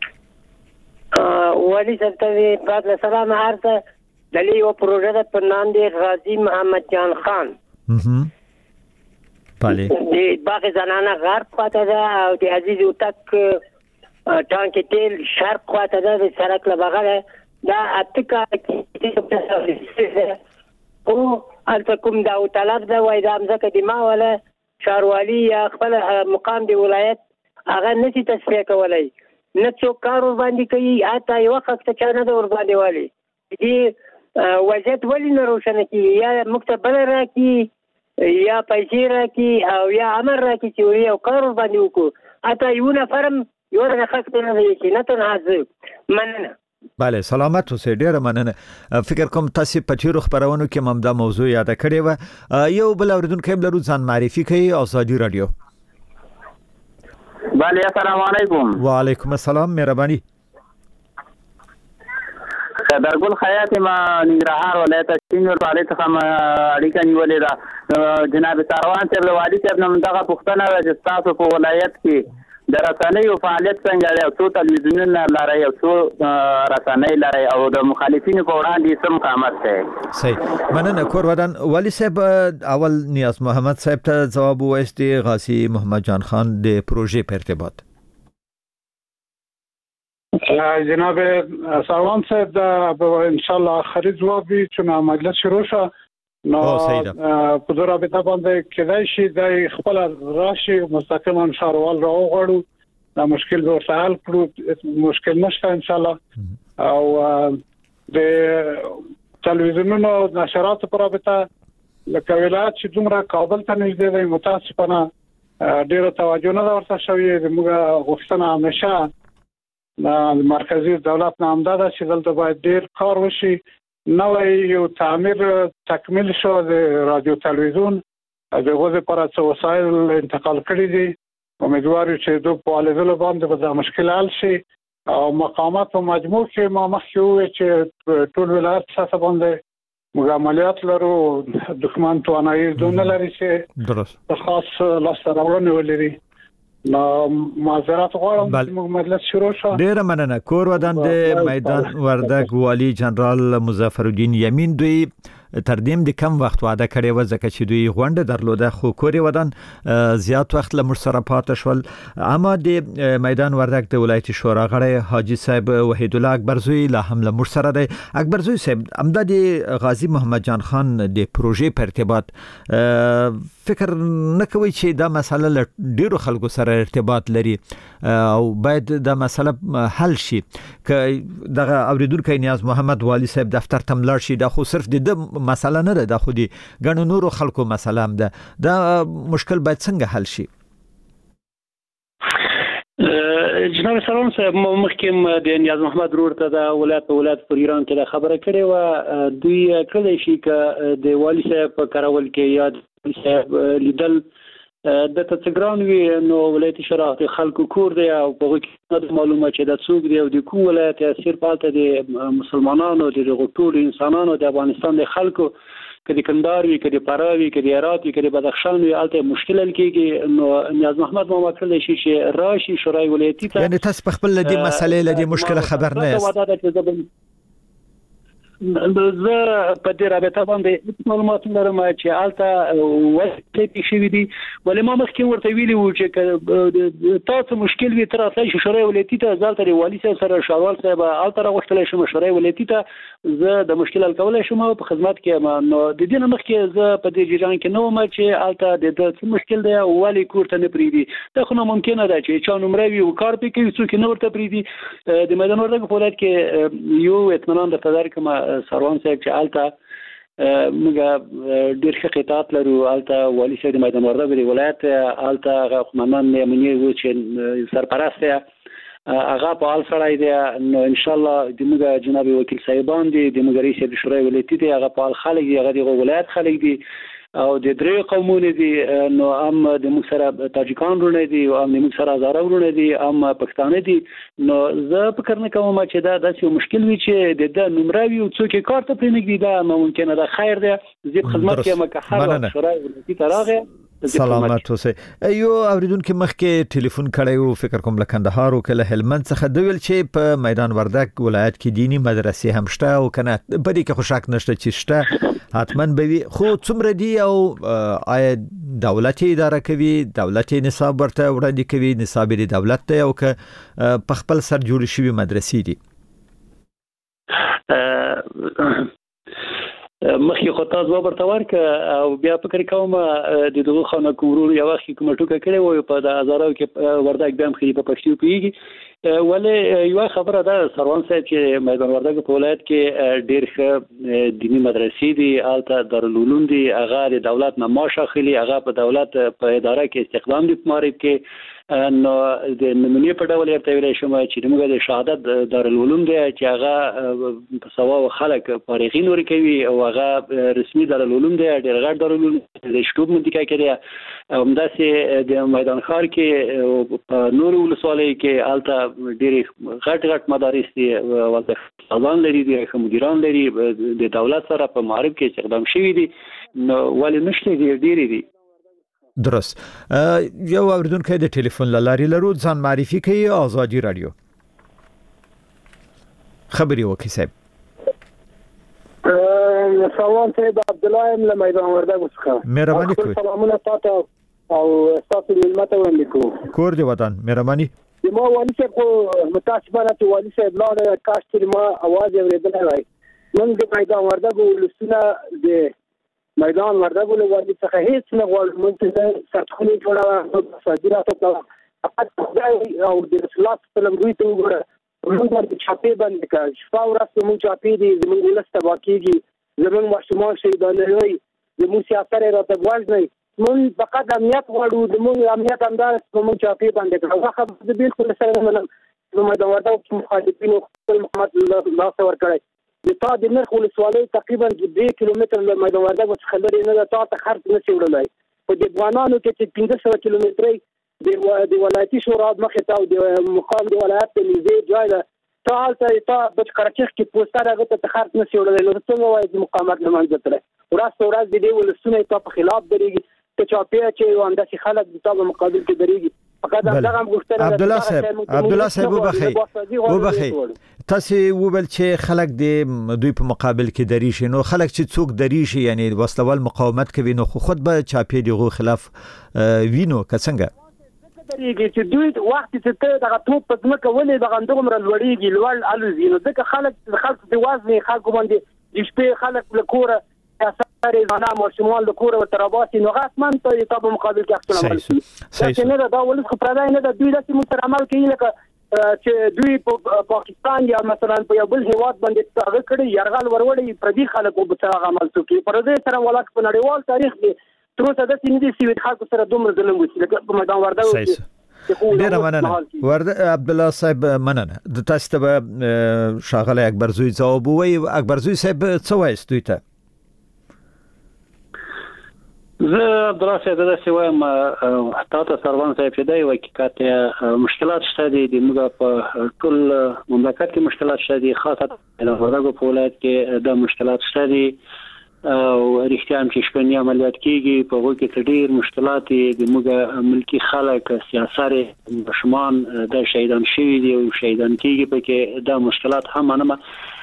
[SPEAKER 12] والی صاحب ته بعد سلام عرض دلی او پروژه په نام دی غازی محمد جان خان.
[SPEAKER 4] بله.
[SPEAKER 12] د باغ زنانه غرب خواته ده او د عزیز وتک ټانک تیل شرق خواته ده د سړک له بغله دا اتکا کې او الته کوم دا او طلب ده وای دا مزکه د ما ولا شاروالی یا خپل مقام دی ولایت هغه نشي تصفیه کولای نه څوک کار ور باندې کوي اته یو وخت ته نه ور باندې والی دي وضعیت ولی نه روشنه کی یا مکتبل راکی یا پیسې راکی او یا امر راکی چې یو کار ور باندې وکړو اته یو نفرم یو نه خاص نه دی چې نه ته حاضر مننه.
[SPEAKER 4] بله سلامت اوسئ. ډیره مننه. فکر کوم تاسو په تیرو خبرونو کې ممدا موضوع یاد کړی و. یو بل اوریدونکو لرو ځان معرفي کوي. ازادي رادیو.
[SPEAKER 7] بله السلام علیکم.
[SPEAKER 4] وعلیکم السلام. مهرباني.
[SPEAKER 7] درګل خیاط ما ننګرهار ولایت سپین ولسوالۍ څخه اړیکه نیولې ده. جناب سروان صاحب د والي صاحب نه دغه پوښتنه ده چې تاسو په ولایت کې د رسنیو فعالیت څنګه دی او څو تلویزیونونه لري او څو رسنۍ لري او د مخالفینو په وړاندې څه مقاومت دی؟
[SPEAKER 4] صحیح مننه کور ودان والي صاحب اول نیاز محمد صاحب ته جواب وایستی غازی محمد جان خان د پروژې په ارتباط.
[SPEAKER 5] جناب سروان صاحب ان شاء الله آخري جواب وي چې مجلس شروع شو نو په دغه رابطه باندې کېدای شي د خپل راشي مستقیما شاروال راوغړو دا مشکل به ورته حل کړو مشکل نشته ان شاء الله. او د تلویزیونونو او نشراتو په رابطه لکه ولایت چې دومره کابل ته نږدې دی متاسفانه ډیره توجه نه ورته شوې. موږ غوښتنه همیشه د مرکزی دولت نه امداد چې دلته باید ډیر کار وشي. نوې یو تعمیر تکمیل شو د رادیو تلویزیون دغه لپاره څو وسایل انتقال کړي دي. امیدوار یو چې دوی په لیدلو باندې به دا مشکل حل شي او مقامات په مجموع کې ما مخکې وې چې ټول ولایت څخه باندې موږ عملیات لرو دښمن توانایي دونه لري چې درست خاص لاس راوړنه ولري. نو معذرت غواړم چې مجلس شروع شو.
[SPEAKER 4] ډیر مننه کور ودان د میدان وردګ والی جنرال مظفر الدین یمین دوی تر دې د کم وخت وعده کړې و ځکه چې دوی غونډه درلوده خو کور ودان زیات وخت له سره پاتې شول. اما د میدان وردګ د ولایت شورا غړی حاجی صاحب وحید الله اکبرزوی لا هم له سره دی. اکبرزوی صاحب امداد غازی محمد جان خان د پروژې په ارتباط فکر نه کوي چې دا مسله له ډیرو خلکو سره ارتباط لري او باید دا مسله حل شي. که دغه اوریدونکو نیاز محمد والی صاحب دفتر ته ملاړ شي دا خو صرف د مسله نه ده دا خو دي ګڼو نورو خلکو مسله هم ده. دا مشکل باید څنګه حل شي؟
[SPEAKER 6] جناب سلام صاحب مخکې د نیاز محمد رور ته د ولایت په ولایت پر ایران کې خبره کړې و. دوی کله شي ک د والی صاحب په کارول کې یا د صاحب لیدل د تڅګران وی نو ولایت شورا د خلکو کور دی او په کې معلومه چې د څوک دی او د کوم ولایت تاثیر پالته د مسلمانانو د ټول انسانانو د افغانستان د خلکو کدي کندهار وی کدي فراه وی کدي هرات وی کدي بدخشان وی الته مشکل کېږي. نو نیاز محمد ما کړل شي چې راشي شورای ولایتي ته
[SPEAKER 4] یعنی تاسو په خپل د مسلې لدی مشکل خبر نه یاست.
[SPEAKER 6] زه په دې رابطه باندې معلومات لرم چې الته وسته شي دي ولې ما مخکې ورته ویلي و چې تاسو مشکل وي تر اصلي شورای ولایتي ته ځالته والی سره شاوال صاحب الته راغښتل شم شورای ولایتي ته زه د مشکل حل کولای شم په خدمت کې. نو د دې نه مخکې زه په دې جریان کې نو ما چې الته د څه مشکل دی والی کوړه نه پریدي دا خو نه ممکنه ده چې چا نمبر وي او کار پکې کوي څوک نه ورته پریدي. د میدان وردګ په ولایت کې یو اطمینان د تدارک سروان صاحب چې الته موږ ډیر ښه قطعات لرو. الته والی صاحب د میدان وردګ ولایت الته قومندان یمنی و چې سرپرست هغه په حال سره دی. نو ان شاء الله د موږ جناب وکیل صاحبان دي د موږ رئیس د شورای ولایتي دی هغه په حال خلک دی هغه د ولایت خلک دي او د درې قومونه دي. نو هم د موږ سره تاجکان ورونه دي او هم د موږ سره هزاره ورونه دي هم پښتانه دي. نو زه فکر نه کوم چې دا داسې مشکل وي چې د نمبر وي او څوک کار ته پرېنګي دا ممکنه ده. خیر ده زه خدمت کوم که هر شورای ولایتي تراغه
[SPEAKER 4] سلامت اوسئ. یو اوریدونکو مخکې ټلیفون کړی و فکر کوم له کندهار او کله هلمند څخه دویل چې په میدان وردګ ولایت کې دینی مدرسې هم شته او کنه په دې کې خو شک نشته چې شته حتما به وي خو څومره دی او آیا دولت اداره کوي دولت نصاب ورته وړاندې کوي نصاب دی دولت ته او که په خپل سر جوړ شوی مدرسې دي؟
[SPEAKER 6] مخکې خو تاسو ورته ورکړه او بیا فکر کوم د دغه خانه کورور یو وخت کوم ټوکه کړي وو په د هزارو کې وردګ بیا هم خې په پښتو پیږي ولې یو خبره ده سروان صاحب چې میدان وردګ په ولایت کې ډېر ښه دینی مدرسې دي الته دارالعلوم دي هغه د دولت نه معاش اخلي هغه په دولت په اداره کې استخدام دي په معرب کې نو د نمونې په ډول ورته ویل شم چې موږ د شهادت دارالعلوم دی چې هغه په سوا خلک فارغین ورکوي او هغه رسمي دارالعلوم دی ډېر غټ دارالعلوم د شټوب منطقه کې دی همداسې د میدان ښار کې په نور ولسوالۍ کې الته ډېر غټ مدارس دي وظیفه‌داران لري دي مدیران لري د دولت سره په معارف کې استخدام شوي دي نو ولې نشته دي ډېری دي
[SPEAKER 4] درست یو اوریدونکو د ټلیفون لاري لرو ځان معرفي کوي آزادي رادیو خبري وکي صاحب
[SPEAKER 11] سلام صاحب عبد الله له میدان وردګ څخه
[SPEAKER 4] مهرباني کوئ
[SPEAKER 11] سلامونه تاسو او تاسو ملت ولیکو
[SPEAKER 4] کور دی وطن مهرباني
[SPEAKER 11] ما والی صاحب متاسفانه چې والی صاحب لاړ کاش چې ما आवाज اوریدل وای نن د میدان وردګ ولسونه د میدان وردګ له والی څخه هیڅ نه غواړم چې سرخونی جوړه صادرات او فقط او د رسول الله صلی الله علیه وسلم وګوره موږ د چاپی باندې کا شپه ورځ موږ چاپی دي زموږ ولست واقعي زموږ ماشومان شهیدان وي زموږ سیاست راته وځي موږ فقط امنیت غواړو د موږ امنیت انداز موږ چاپی باندې کا واخه د بالکل سره منم میدان وردګ مخالفینو خپل محمد الله څور کړی د تا د نرخ ولسوالۍ تقریبا 2 کیلومتر له میدان وردګ څخه لري نه تا ته خرڅ نشي وړلای په د افغانانو کې چې 1500 کیلومتر د ولایتي شورا مخې ته او د مقام د ولایت د نږدې ځای ده تا په کراچۍ کې پوسټر هغه ته خرڅ نشي وړلای نو څنګه وایي د مقامات لمانځه تر ورځ د دې ولسونه ته په خلاف درېږي ته چاپی چې وانده خلک د تاسو مقابل کې درېږي
[SPEAKER 4] عبد الله صاحب وبخي تاسو وبل چې خلک د دوی په مقابل کې دری شي نو خلک چې څوک دری شي یعنی وسلوال مقاومت کوي نو خود به چاپی دغه خلاف وینو کڅنګ
[SPEAKER 11] درېږي چې دوی وخت چې ته دغه توپ په ځمکه ولې دغه اندغه لوړیږي لوړ الوزي نو ځکه خلک د وازني خلکو باندې د شپې خلک له کوره اثر زنا ماشومان له کوره تراباسي نو غاسمن ته تاسو مقابل کې اخته عمل کوي نه دا ولې خو پردای نه د دوی د مستر عمل کوي لکه چې دوی په پاکستان یا مثلا په یو بل هیواد باندې هغه کړي يرغل وروړي پردي خلکو په څیر عمل کوي پردي سره ولک په نړیوال تاریخ کې تر اوسه د سیندي سیوت خلکو سره دومره ظلم وشي په میدان وردګ
[SPEAKER 4] ډیر مننه ورده عبد الله صاحب مننه د تاسو ته شاغله اکبر زوی جواب وای اکبر زوی صاحب څه وایي دوی ته
[SPEAKER 6] زه دراسه د سیوایم تاسو سروان صاحب چې دی حقیقت مشکلات شته دي د موږ په ټول مملکت کې مشکلات شته دي خاصه د وردګو په ولایت کې د مشکلات شته دي او رښتیا هم چې شپنی عملیات کیږي په وګړو کې ډېر مشکلات د موږ ملکی خلک سیاسي مشمان د شهیدان شوی دي او شهیدان کیږي په کې د مشکلات هم منم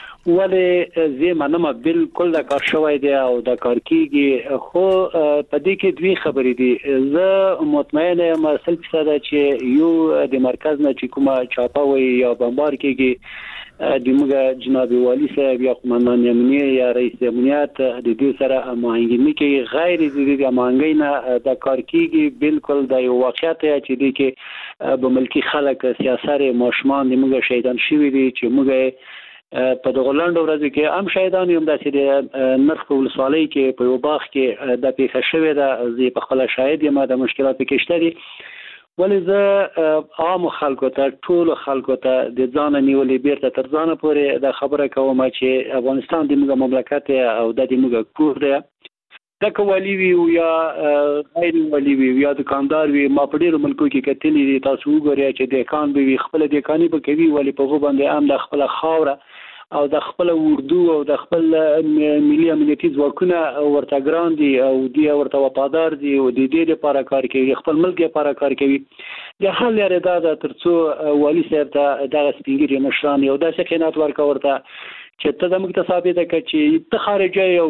[SPEAKER 6] ولې زه منم بالکل د کار شوی دی او د کار کیږي خو په دې کې دوی خبرې دي زه مطمئن یم 100% چې یو د مرکز نه چې کومه چاپاوي یا بمبار کیږي د موږ جناب والی صاحب یا قومندان امنیه یا رئیس امنیت د دې سره ماهنګي کوي غیر د ماهنګي نه د کار کیږي بالکل د یو واقعیت چې د کې په ملکی خلک سیاسي ماشومان د موږ شهیدان شوی دي چې موږ په دغه لاندو ورځو کې هم شهیدان یم داسې د نرخ ولسوالۍ کې په یو باغ کې د پیښه شوې ده زه په خپل شاهد یم د مشکلات کې شته دي ولې زه عام خلکو ته ټول خلکو ته د ځان نیولې بیرته تر ځان پورې د خبره کوم چې افغانستان د موږ مملکت او د موږ کور دی د کوالي وی یا غیر ولی وی یا دکاندار وی ما په ډیرو ملکو کې کتلې دي تاسو وګورئ چې د کان به خپل د کانی په کوي ولی په غو باندې هم د خپل خاوره او د خپل اردو او د خپل ملي امنیتي ځواکونه ورته ګران دي او دی ورته وفادار دي او د دې لپاره کار کوي خپل ملک لپاره کار کوي د حل لري دا ترڅو والی صاحب ته د سپینګری مشران یو داسې خیانت ورکا ورته چې ته د مکتسبه ده چې ته خارجي او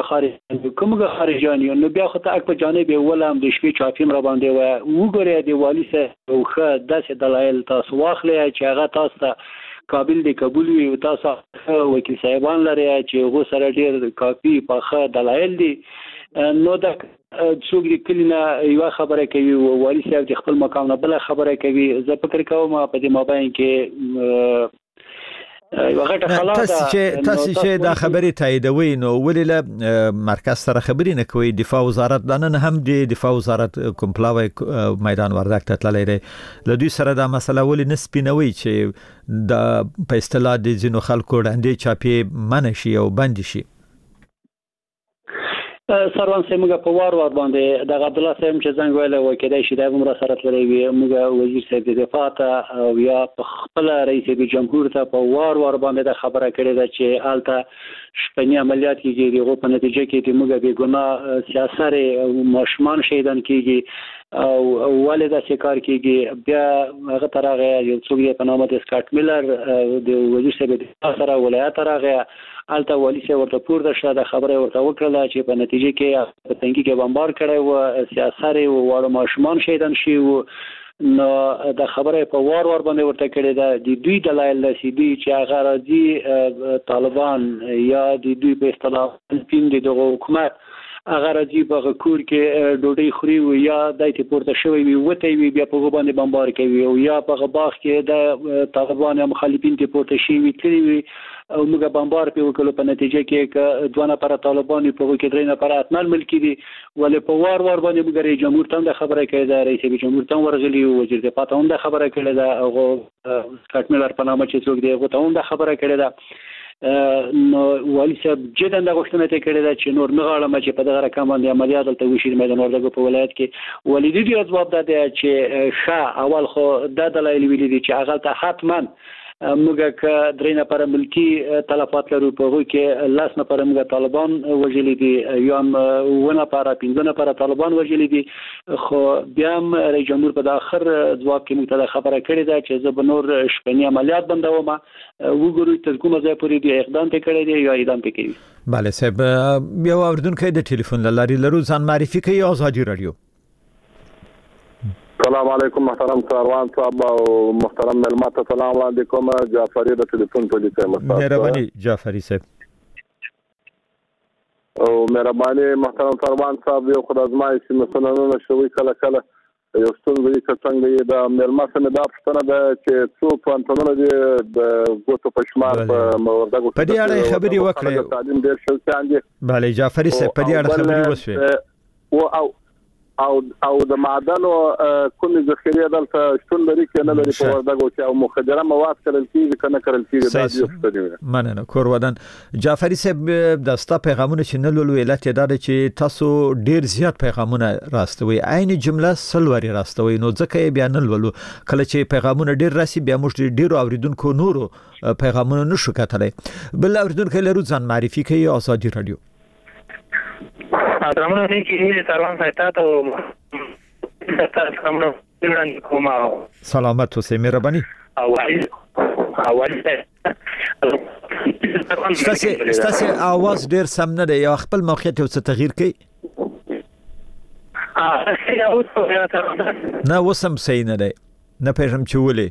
[SPEAKER 6] کومه خارجاني نو بیا خو ته اک په جانب ولهم د شپې چافیم را باندې و وګورئ د والی صاحب خو داسې دلایل تاسو واخلئ چې هغه تاسو قابل دی قبول وي تاسو وکیل صاحبان لري چې غو سره ډیر کافي په دلایل دي نو دا څوک د کلینا یو خبره کوي والی صاحب د خپل مقام نه بل خبره کوي زه فکر کوم په دې مابین کې
[SPEAKER 4] تاسو چې دا خبرې تاییدوي نو ولې له مرکز سره خبرې نه کوي؟ دفاع وزارت نن هم د دفاع وزارت کوم پلاوی میدان وردګ ته تللی دی، له دوی سره دا مسله ولې نه سپینوي چې د په اصطلاح د ځینو خلکو وړاندې چاپې منع شي او بند شي؟
[SPEAKER 6] سروان سیمه په وار باندې د عبد الله صاحب چې څنګه ویل و کېدای شي دا عمر سره تللی وي، موږ وزیر صاحب د دفاع ته او یا په خپل رئیس جمهور ته په وار باندې د خبره کړې ده چې آلته شپنی عملیات کیږي، دغه په نتیجه کې د موږ به ګناه سیاسره او ماشومان شهیدان کیږي او والد شکار کیږي. بیا هغه ترغه یو څوک په نامه د سکاټ میلر د وزیر صاحب د دفاع سره ولایت ترغه الته والی سه ورته پورته شاده خبره ورته وکړه چې په نتیجه کې په تنګي کې بمبار کړي او سیاسره او وړ ماشومان شهیدان شي. نو د خبره په وار باندې ورته کړي دا د دوی دلایل لسی دي چې هغه راځي طالبان یا د دوی په اصطلاح پین دغه حکومت هغه راځي په کور کې ډوډۍ خوري او یا دایته پورته شوی وي وته وي بیا په باندې بمبار کوي او یا په باغ کې د طالبان یا مخالفین ته پورته شي وي کړی وي او موږ بمبار په وکړو. په نتیجه کې دوه نفر طالبان په کې درې نفر اتمن ملکی دي ولې په وار باندې موږ رئیس جمهور ته د خبره کړې ده، رئیس جمهور ته ورغلی او وزیر دفاع ته د خبره کړې ده او سکاټ میلر په نامه چې څوک دی هغه ته د خبره کړې ده. نو والی صاحب جدا د غوښتنه ته کړې ده چې نور نه غواړم چې په دغه رقم باندې عملیات دلته وشي میدان وردګو په ولایت کې. ولیدي دی ځواب ده چې ښه اول خو د دلایل ویلي دي چې هغه ته حتما موږ ک درې نفر ملکی تلفات لرو، په هغه کې لاس نفر موږ طالبان وژلي دي یا ونه پر 15 نفر طالبان وژلي دي. خو بیا هم رئیس جمهور په اخر ځواب کې موږ خبره کړې ده چې زه به نور شپنی عملیات بندوم، وګورئ تر کومه ځای پورې دی اقدام کړی دی یا اعدام کوي.
[SPEAKER 4] بله صاحب، بیا اوردونکو د ټلیفون لاري لرو ځان معرفي کوي آزادي رادیو.
[SPEAKER 13] السلام علیکم محترم سروان صاحب او محترم ملمات، السلام علیکم. جعفری د ټلیفون په لیکه مستقبل
[SPEAKER 4] مهرباني جعفری صاحب
[SPEAKER 13] او مهرباني محترم سروان صاحب، یو خدای زمای چې مسنونه شوي کله کله یو ستونزې څنګه د ملمات نه دا پښتنه ده چې څو پانتونونه دي د ګوتو پښمار په وردګو
[SPEAKER 4] په دې اړه خبري وکړي.
[SPEAKER 13] تعلیم ډیر شوی دی.
[SPEAKER 4] bale جعفری صاحب په دې اړه خبري وشوي
[SPEAKER 13] او د معدنو کومې ذخیره دلته شتون لري کې نه لري په وردګو کې او مخدره مواد کړل کیږي کنه کړل کیږي دا یو څه دی.
[SPEAKER 4] مننه کور ودان. جعفری صاحب د ستا پیغامونه چې نه لولو علت دا چې تاسو ډیر زیات پیغامونه راستوي، عین جمله سلوري راستوي، نو ځکه بیا نه لولو. کله چې پیغامونه ډیر راسي بیا موږ ډیر اوریدونکو نورو پیغامونه نشو کتلای. بل اوریدونکو لرو ځان معرفي کوي آزادي رادیو.
[SPEAKER 14] درمونه نه کې سروان صاحب ته څنګه وړاندې کوم.
[SPEAKER 4] سلامت اوسئ، مهرباني. ستاسو आवाज ډیر سم نه دی، یا خپل موقعیت او څه تغییر کړئ. نه وسم صحیح نه دی، نه پېژم چې ولې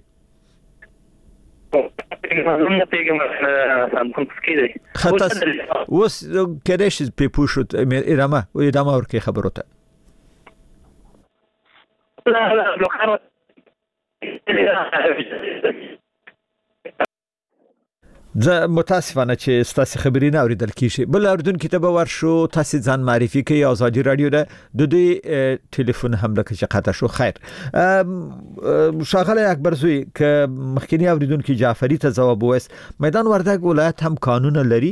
[SPEAKER 4] خطا وس کېدای شي په پوښت ادامه ورکړي خبرو ته. زه متاسفانه چې ستاسو خبرې نه اوریدل کیږي. بل اردوونکو ته به ورشو، تاسو ځان معرفي کوي آزادي رادیو ده. د دوی ټلیفون هم لکه چې قطع شو. خیر شاغله اکبر زوی ک مخکنی اوریدونکو جعفری ته جواب وست، میدان وردګ ولایت هم قانون لري.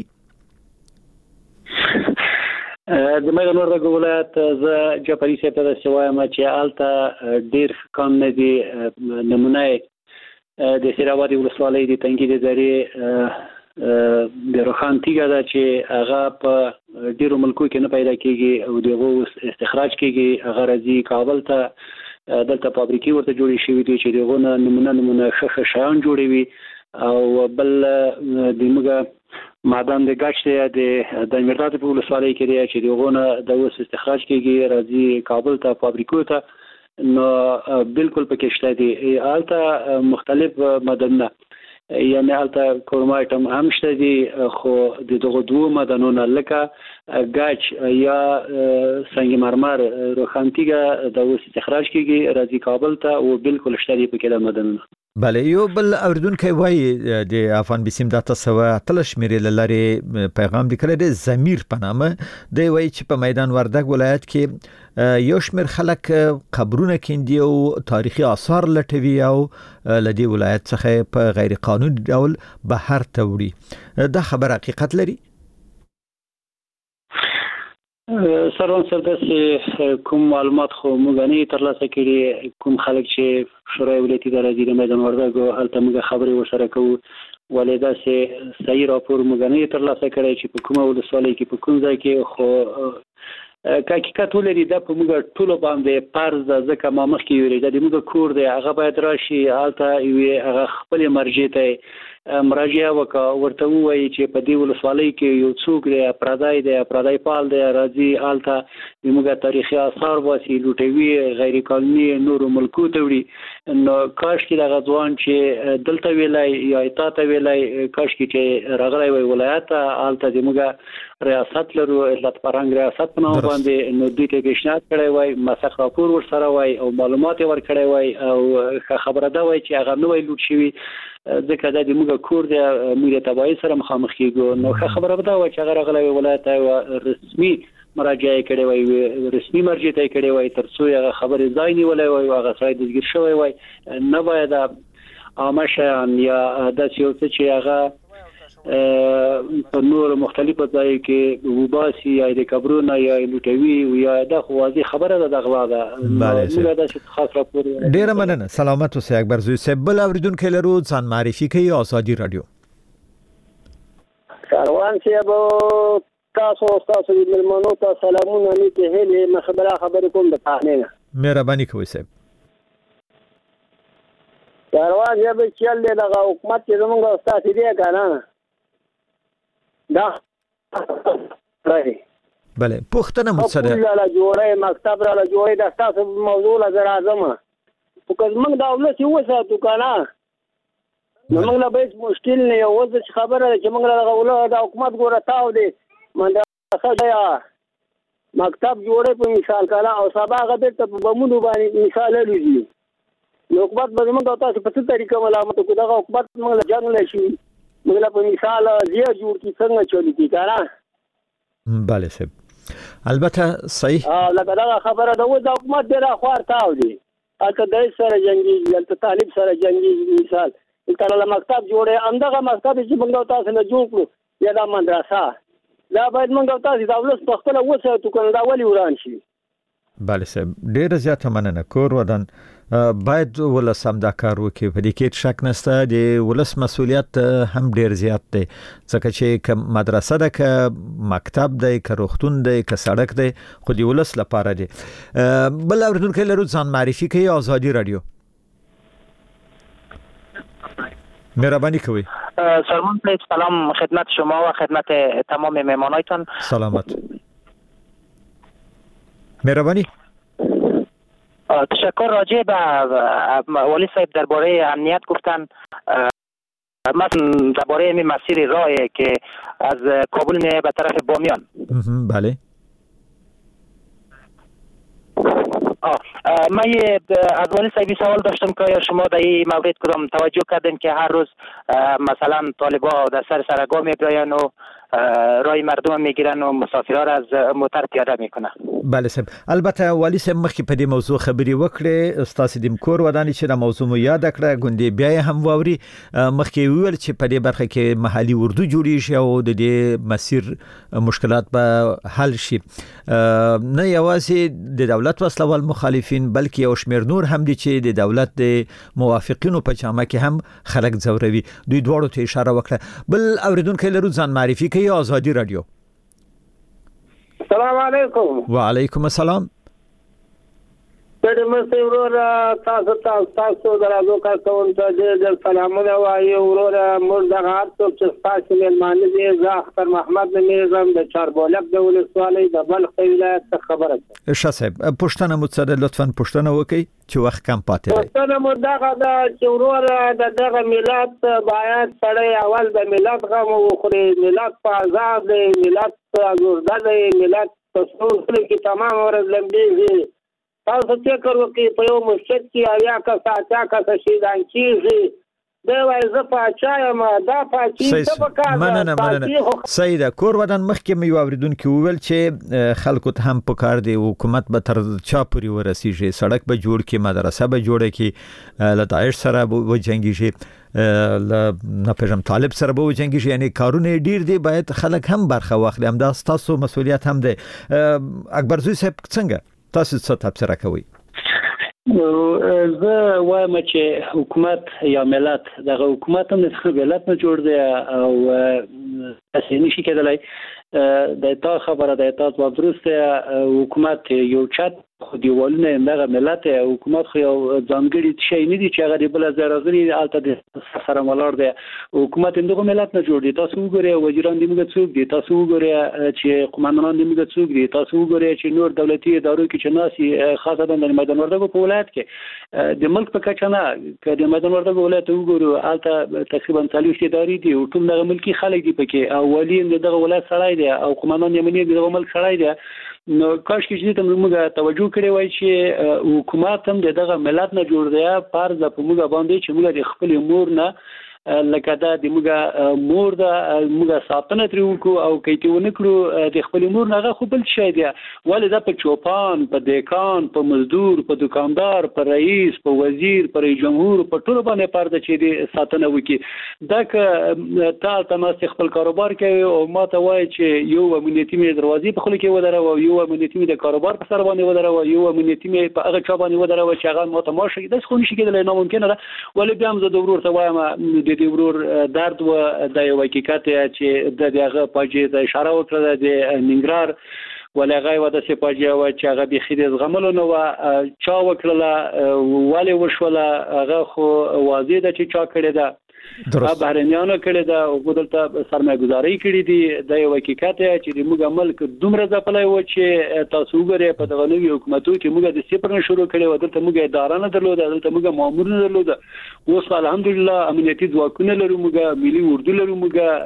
[SPEAKER 6] د میدان وردګ ولایت زه جعفری صاحب ته سوایم چې آلته ډیر قانون دي. نمونه د سیراوادي ولسوالۍ د تنګي د ذریعہ د روخانتیګه ده چې هغه په ډیرو ملکو کې نه پیدا کیږي او دغه استخراج کیږي. هغه راځي کابل ته، دلته فابریکې ورته جوړې شوې دي چې دغه نمونه ښه شیان جوړوي. او بل د موږ معدن د ګاچ د مرداد په ولسوالۍ کې دی چې دغه د اوس استخراج کیږي، راځي کابل ته فابریکو ته. نو بالکل پکې شته دي آلته مختلف معدنونه، یعنی آلته کرومایټ هم شته دي، خو دغه دوه معدنونه لکه ګاچ یا سنگ مرمر روخانتیګه د اوس استخراج کیږي، راځي کابل ته او بالکل شته دي پکې د معدنونه.
[SPEAKER 4] بله یو بل اوریدونکو وایي د افغان بسیم د 313 شمیرې لارې پیغام لیکل دی زمیر په نامه دی وایي چې په میدان وردګ ولایت کې یو شمیر خلک قبرونه کیندي او تاریخي آثار لټوي او لدی ولایت څخه په غیر قانوني ډول بهر ته وړي دا خبر حقیقت لري
[SPEAKER 6] سروان سردس کوم معلومات خو موږ نه ترلاسه کړي کوم خلک چې شورای ولایتي ادارې د میدان وردګ هلته موږ خبرې ورسره کوو ولدا سه صحیح راپور موږ نه ترلاسه کړي چې په کومه ولسوالۍ کې په کوم ځای کې خو حقیقت ولري دا په موږ ټول باندې فرض ځکه ما مخکې ویل دا د موږ کور دی هغه باید راشي هلته یو هغه خپل مرجع ته مراجعه وکړه ورته وایي چې په دې ولسوالۍ کې یو څوک دی پردای پال دی راځي هلته موږ تاریخي آثار واسي لوټوي غیر قانوني نور ملکو ته وړي نو کاش کې د غځوان چې دلته ویلای یا ایتاته ویلای کاش کې چې راغلی وي ولایت هلته د موږ ریاست لرو علت پرنګ ریاست په نوم باندې نو دوی ته پیشنهاد کړی وای مسخ راپور ورسره وای او معلومات ورکړی وای او خبره ده وای چې هغه نوې لوټ شوی ځکه د موږ کور د موږ تبعی سره مخامخ کیږو نو خبره ده وای چې هغه راغلی ولایت رسمي مراجعه کړي وای رسمي مرجع ته کړي وای ترڅو هغه خبره ځای نیولای وای هغه سړی دګیر شوی وای نه باید عامشان یا د سیاست چې هغه په نور مختلفو ځای کې وباسي یا د قبرونو یا لوټوي یا د خوازي خبره ده دغه ده موږ دا چې خاص راپور
[SPEAKER 4] ډیر مننه سلامت اوسئ اکبر زوی صاحب بل اوریدونکو لرو ځان معرفي کوي آزادي رادیو
[SPEAKER 12] کاروان صاحب تاسو د ملمنو ته سلامونه نیته هلي خبره کوم د قانون
[SPEAKER 4] مهرباني کوئ صاحب
[SPEAKER 12] کاروان صاحب چې له حکومت کې زموږ استاد دی کنه دا
[SPEAKER 4] بله پختنه مصدر
[SPEAKER 12] لا جوړه مکتب را جوړه د تاسو موضوع لزر اعظم او که موږ دا ولسی وساتو کنه نو موږ لا به مشکل نه یو ځکه خبره چې موږ لا غوله د حکومت ګوره تاو دي منډه مکتب جوړه په مثال کړه او سبا غته په بمونو باندې مثال لري نو حکومت به موږ تاسو په څه طریقه ملامت کو دا حکومت موږ جنگ لشي موږ په مثال زیه جوړ کی څنګه چلی کی کنه
[SPEAKER 4] بله صاحب البته صحیح
[SPEAKER 12] لکه دا خبره ده د حکومت ډیره خوار تاو دي اته د سره جنگي د طالب سره جنگي مثال کله مکتب جوړه اندغه مکتب چې موږ تاسو نه جوړ کړو یا د مدرسه دا باید موږ تاسو د ولس په خپل وسه کنه دا ولي وران شي
[SPEAKER 4] بله صاحب ډیره زیاته مننه کور ودان باید ولس هم دا کار وکړي په دې کې شک نشته د ولس مسؤلیت هم ډیر زیات دی ځکه چې که مدرسه ده که مکتب دی که روغتون دی که سړک دی خو د ولس لپاره دی بل اوریدونکو لرو ځان معرفي کوي آزادي رادیو مهربانی کوي
[SPEAKER 14] سلمان صاحب سلام خدمت شما و خدمت تمام مهمانایتان
[SPEAKER 4] سلامت مهربانی
[SPEAKER 14] تشکر راجع به والی صاحب درباره امنیت گفتن مثلا درباره این مسیر راهی که از کابل میره به طرف بامیان
[SPEAKER 4] بله
[SPEAKER 14] من از والی صاحبی سوال داشتم که شما در این مورد کدام توجه کردین که هر روز مثلا طالبا در سرگاه میگیرن و رای مردم میگیرن و مسافرها را از موتر پیاده میکنن
[SPEAKER 4] بله صاحب البته والی صاحب مخکې په دې موضوع خبري وکړې استاد د کور ودانې چې د موضوع مو یاد کړه ګوندې بیا هم ووري مخکې ویل چې په دې برخه کې محلي اردو جوړیږي او د دې مسیر مشکلات به حل شي نه یوازې د دولت وسلوال مخالفین بلکې یو شمېر نور هم دي چې د دولت د موافقینو په جامه کې هم خلک ځوروي دوی دواړو ته اشاره وکړه بل اوریدونکو لرو ځان معرفي کوي آزادي رادیو
[SPEAKER 12] السلام علیکم
[SPEAKER 4] وعلیکم السلام
[SPEAKER 12] پرمسته ورور تاسو درازو کا کوم ته د سلامونه وایي ورور مرزغات چې تاسو مېلمانه دي زه اختر محمد میرزم د چاربولک د ولسوالۍ د بلخ ولایت خبره ده
[SPEAKER 4] شاسب پښتنه متصد لطفا پښتنه وکي چې وخت کم پاتې دی
[SPEAKER 12] پښتنه مدغه د چورور دغه ملت باید سړی اول د ملت غو خوري ملت په آزاد دی ملت په ازورده دی ملت په ټول کې تمام ورځ لمبي تاسو فکر وکړئ په یو مسجد کې اویا کسه اتیا کسه شهیدان کېږي دا وایي زه پاچا یم دا پاچي څه پکار
[SPEAKER 4] مننه سیده کور ودان مخکې مې یو اوریدونکي وویل چې خلکو ته هم پکار دی حکومت به تر چا پورې ورسیږي سړک به جوړ کړي مدرسه به جوړه کړي له داعش سره به وجنګیږي له ناپېژم طالب سره به وجنګیږي یعنی کارونه ډیر دي باید خلک هم برخه واخلي همدا تاسو مسؤلیت هم دی اکبر زوی صاحب څنګه تاسو څه تبصره کوئ
[SPEAKER 6] زه وایم چې حکومت یا ملت دغه حکومت هم د ملت نه جوړ دی او تاسو نشي کېدلای د تا خبره د تاسو درسته حکومت یو چت خو دیوالونه دغه ملت حکومت خو یو ځانګړي شي نه دي چې هغه د بل زرازري الته د سره ملار دی حکومت دغه ملت نه جوړ دی تاسو وګورئ وزیران دې موږ څوک دي تاسو وګورئ چې قومندانان دې موږ څوک دي تاسو وګورئ چې نور دولتي ادارو کې چې ناسي خاصه د میدان وردګو په ولایت کې د ملک په کچه نه کې د میدان وردګو ولایت وګورو الته تقریبا 40 ادارې دي او ټول دغه ملکی خلک دي پکې او ولی دغه ولایت سړای دی او قومندان یمنی دغه ملک سړای دی نو کاش کې چې موږ توجه کړی وای چې حکومت هم دغه ملت نه جوړ دی فرض په موږ باندې چې موږ د خپل امور نه لکه دا د موږ مور د موږ ساتنه تر وکړو او کېټونه کړو د خپل مور نه خو بل شي دی ولې دا په چوپان په دیکان په مزدور په دکاندار په رئیس په وزیر په رئیس جمهور په ټول باندې پرده چې د ساتنه وکړي دا که تاسو خپل کاروبار کوي او ما ته وایي چې یو امنیتي می دروازې په خله کې ودرو او یو امنیتي می د کاروبار په سر باندې ودرو یو امنیتي می په هغه چا باندې ودرو چې هغه ما ته ماشه د خو نشي کېدل نه ممکن ده ولې بیا هم زه د ورور ته وایم د ورور درد و د یو حقیقت چې د دغه پاجې د اشاره وکړه د ننګرهار ولغه و د سپاجې و چې هغه به خېد زغملو نو چا وکړه والي وشوله هغه خو واضح ده چې چا کړی ده بهرنیانو کړی دا او بدلته سرمایه‌ګذاري کړې دي د یو حقیقت چې د موږ ملک دومره ځپلای و چې تاسو وګورئ په دغه نوې حکومتو کې موږ د صفر نه شروع کړو دلته موږ اداره نه درلوده دلته موږ مامور نه درلوده اوس الحمدلله امنیتي ځواکونه لرو موږ ملي اردو لرو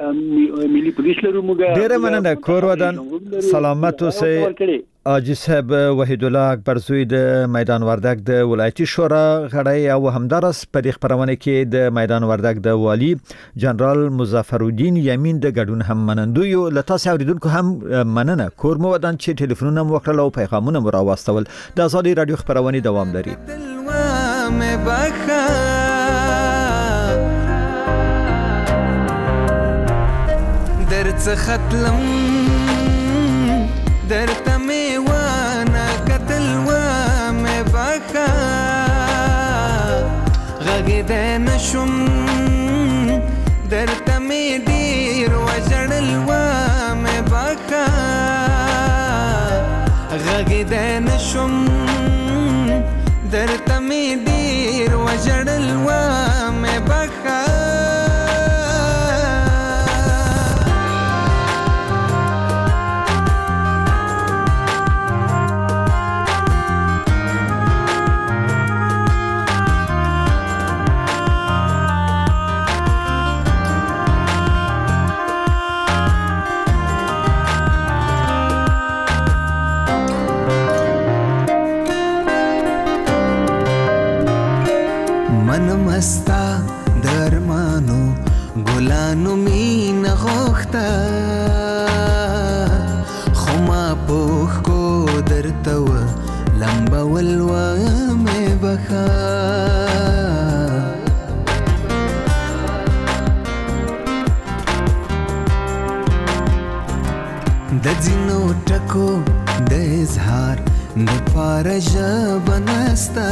[SPEAKER 6] موږ ملي پولیس لرو موږ
[SPEAKER 4] ډیر مننه کور ودان سلامت اوسئ حاجی صاحب وحید الله اکبر زوی د میدان وردګ د ولایتي شورا غړی او همدارس په خبرونه کې د میدان وردګ د والی جنرال مظفر الدین یمین د ګډون هم منندوی او لتاسو اوریدونکو هم مننه کور مو ودان چې ټلیفونونه مو وکړل او پیغامونه مو راوستول د ازادي رادیو خبرونه دوام لري
[SPEAKER 15] درڅ ختلم درته مې وانه کتل و مې بخا غږېدی نشم درته مې ډېر وژړل و مې بخا غږېدی نشم درته مې ډېر وژړل و مې بخا مستا درمانو ګلانو مين غوخته خما پوخ کو درته و لمبول و مې بخا د ځینو ټکو د اظهار د پاره ژبه نسته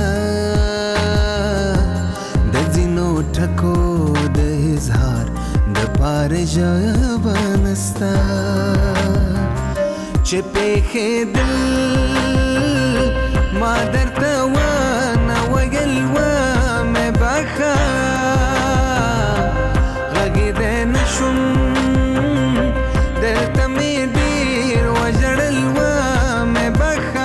[SPEAKER 15] د ځینو ټکو د اظهار د پاره ژبه نسته چې پېښېدل ما درته ونه ویل و مې بخا غږېدی نشم درته مې ډېر وژړل و مې بخا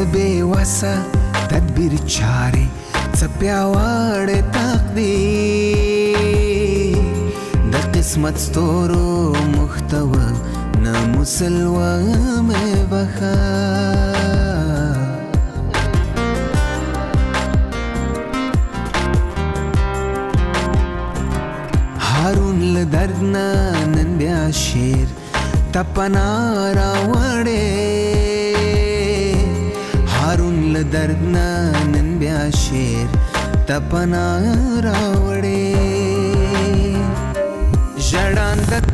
[SPEAKER 15] بے وسه تدبیر چارې څپیاوړ تقدیر د قسمت ستورو محتوى نمسلوى مې بخا هارون لدردنا نن بیا شیر تپنا راوړې هارون لدردنا نن بیا شیر تپنا راوړې ژړاند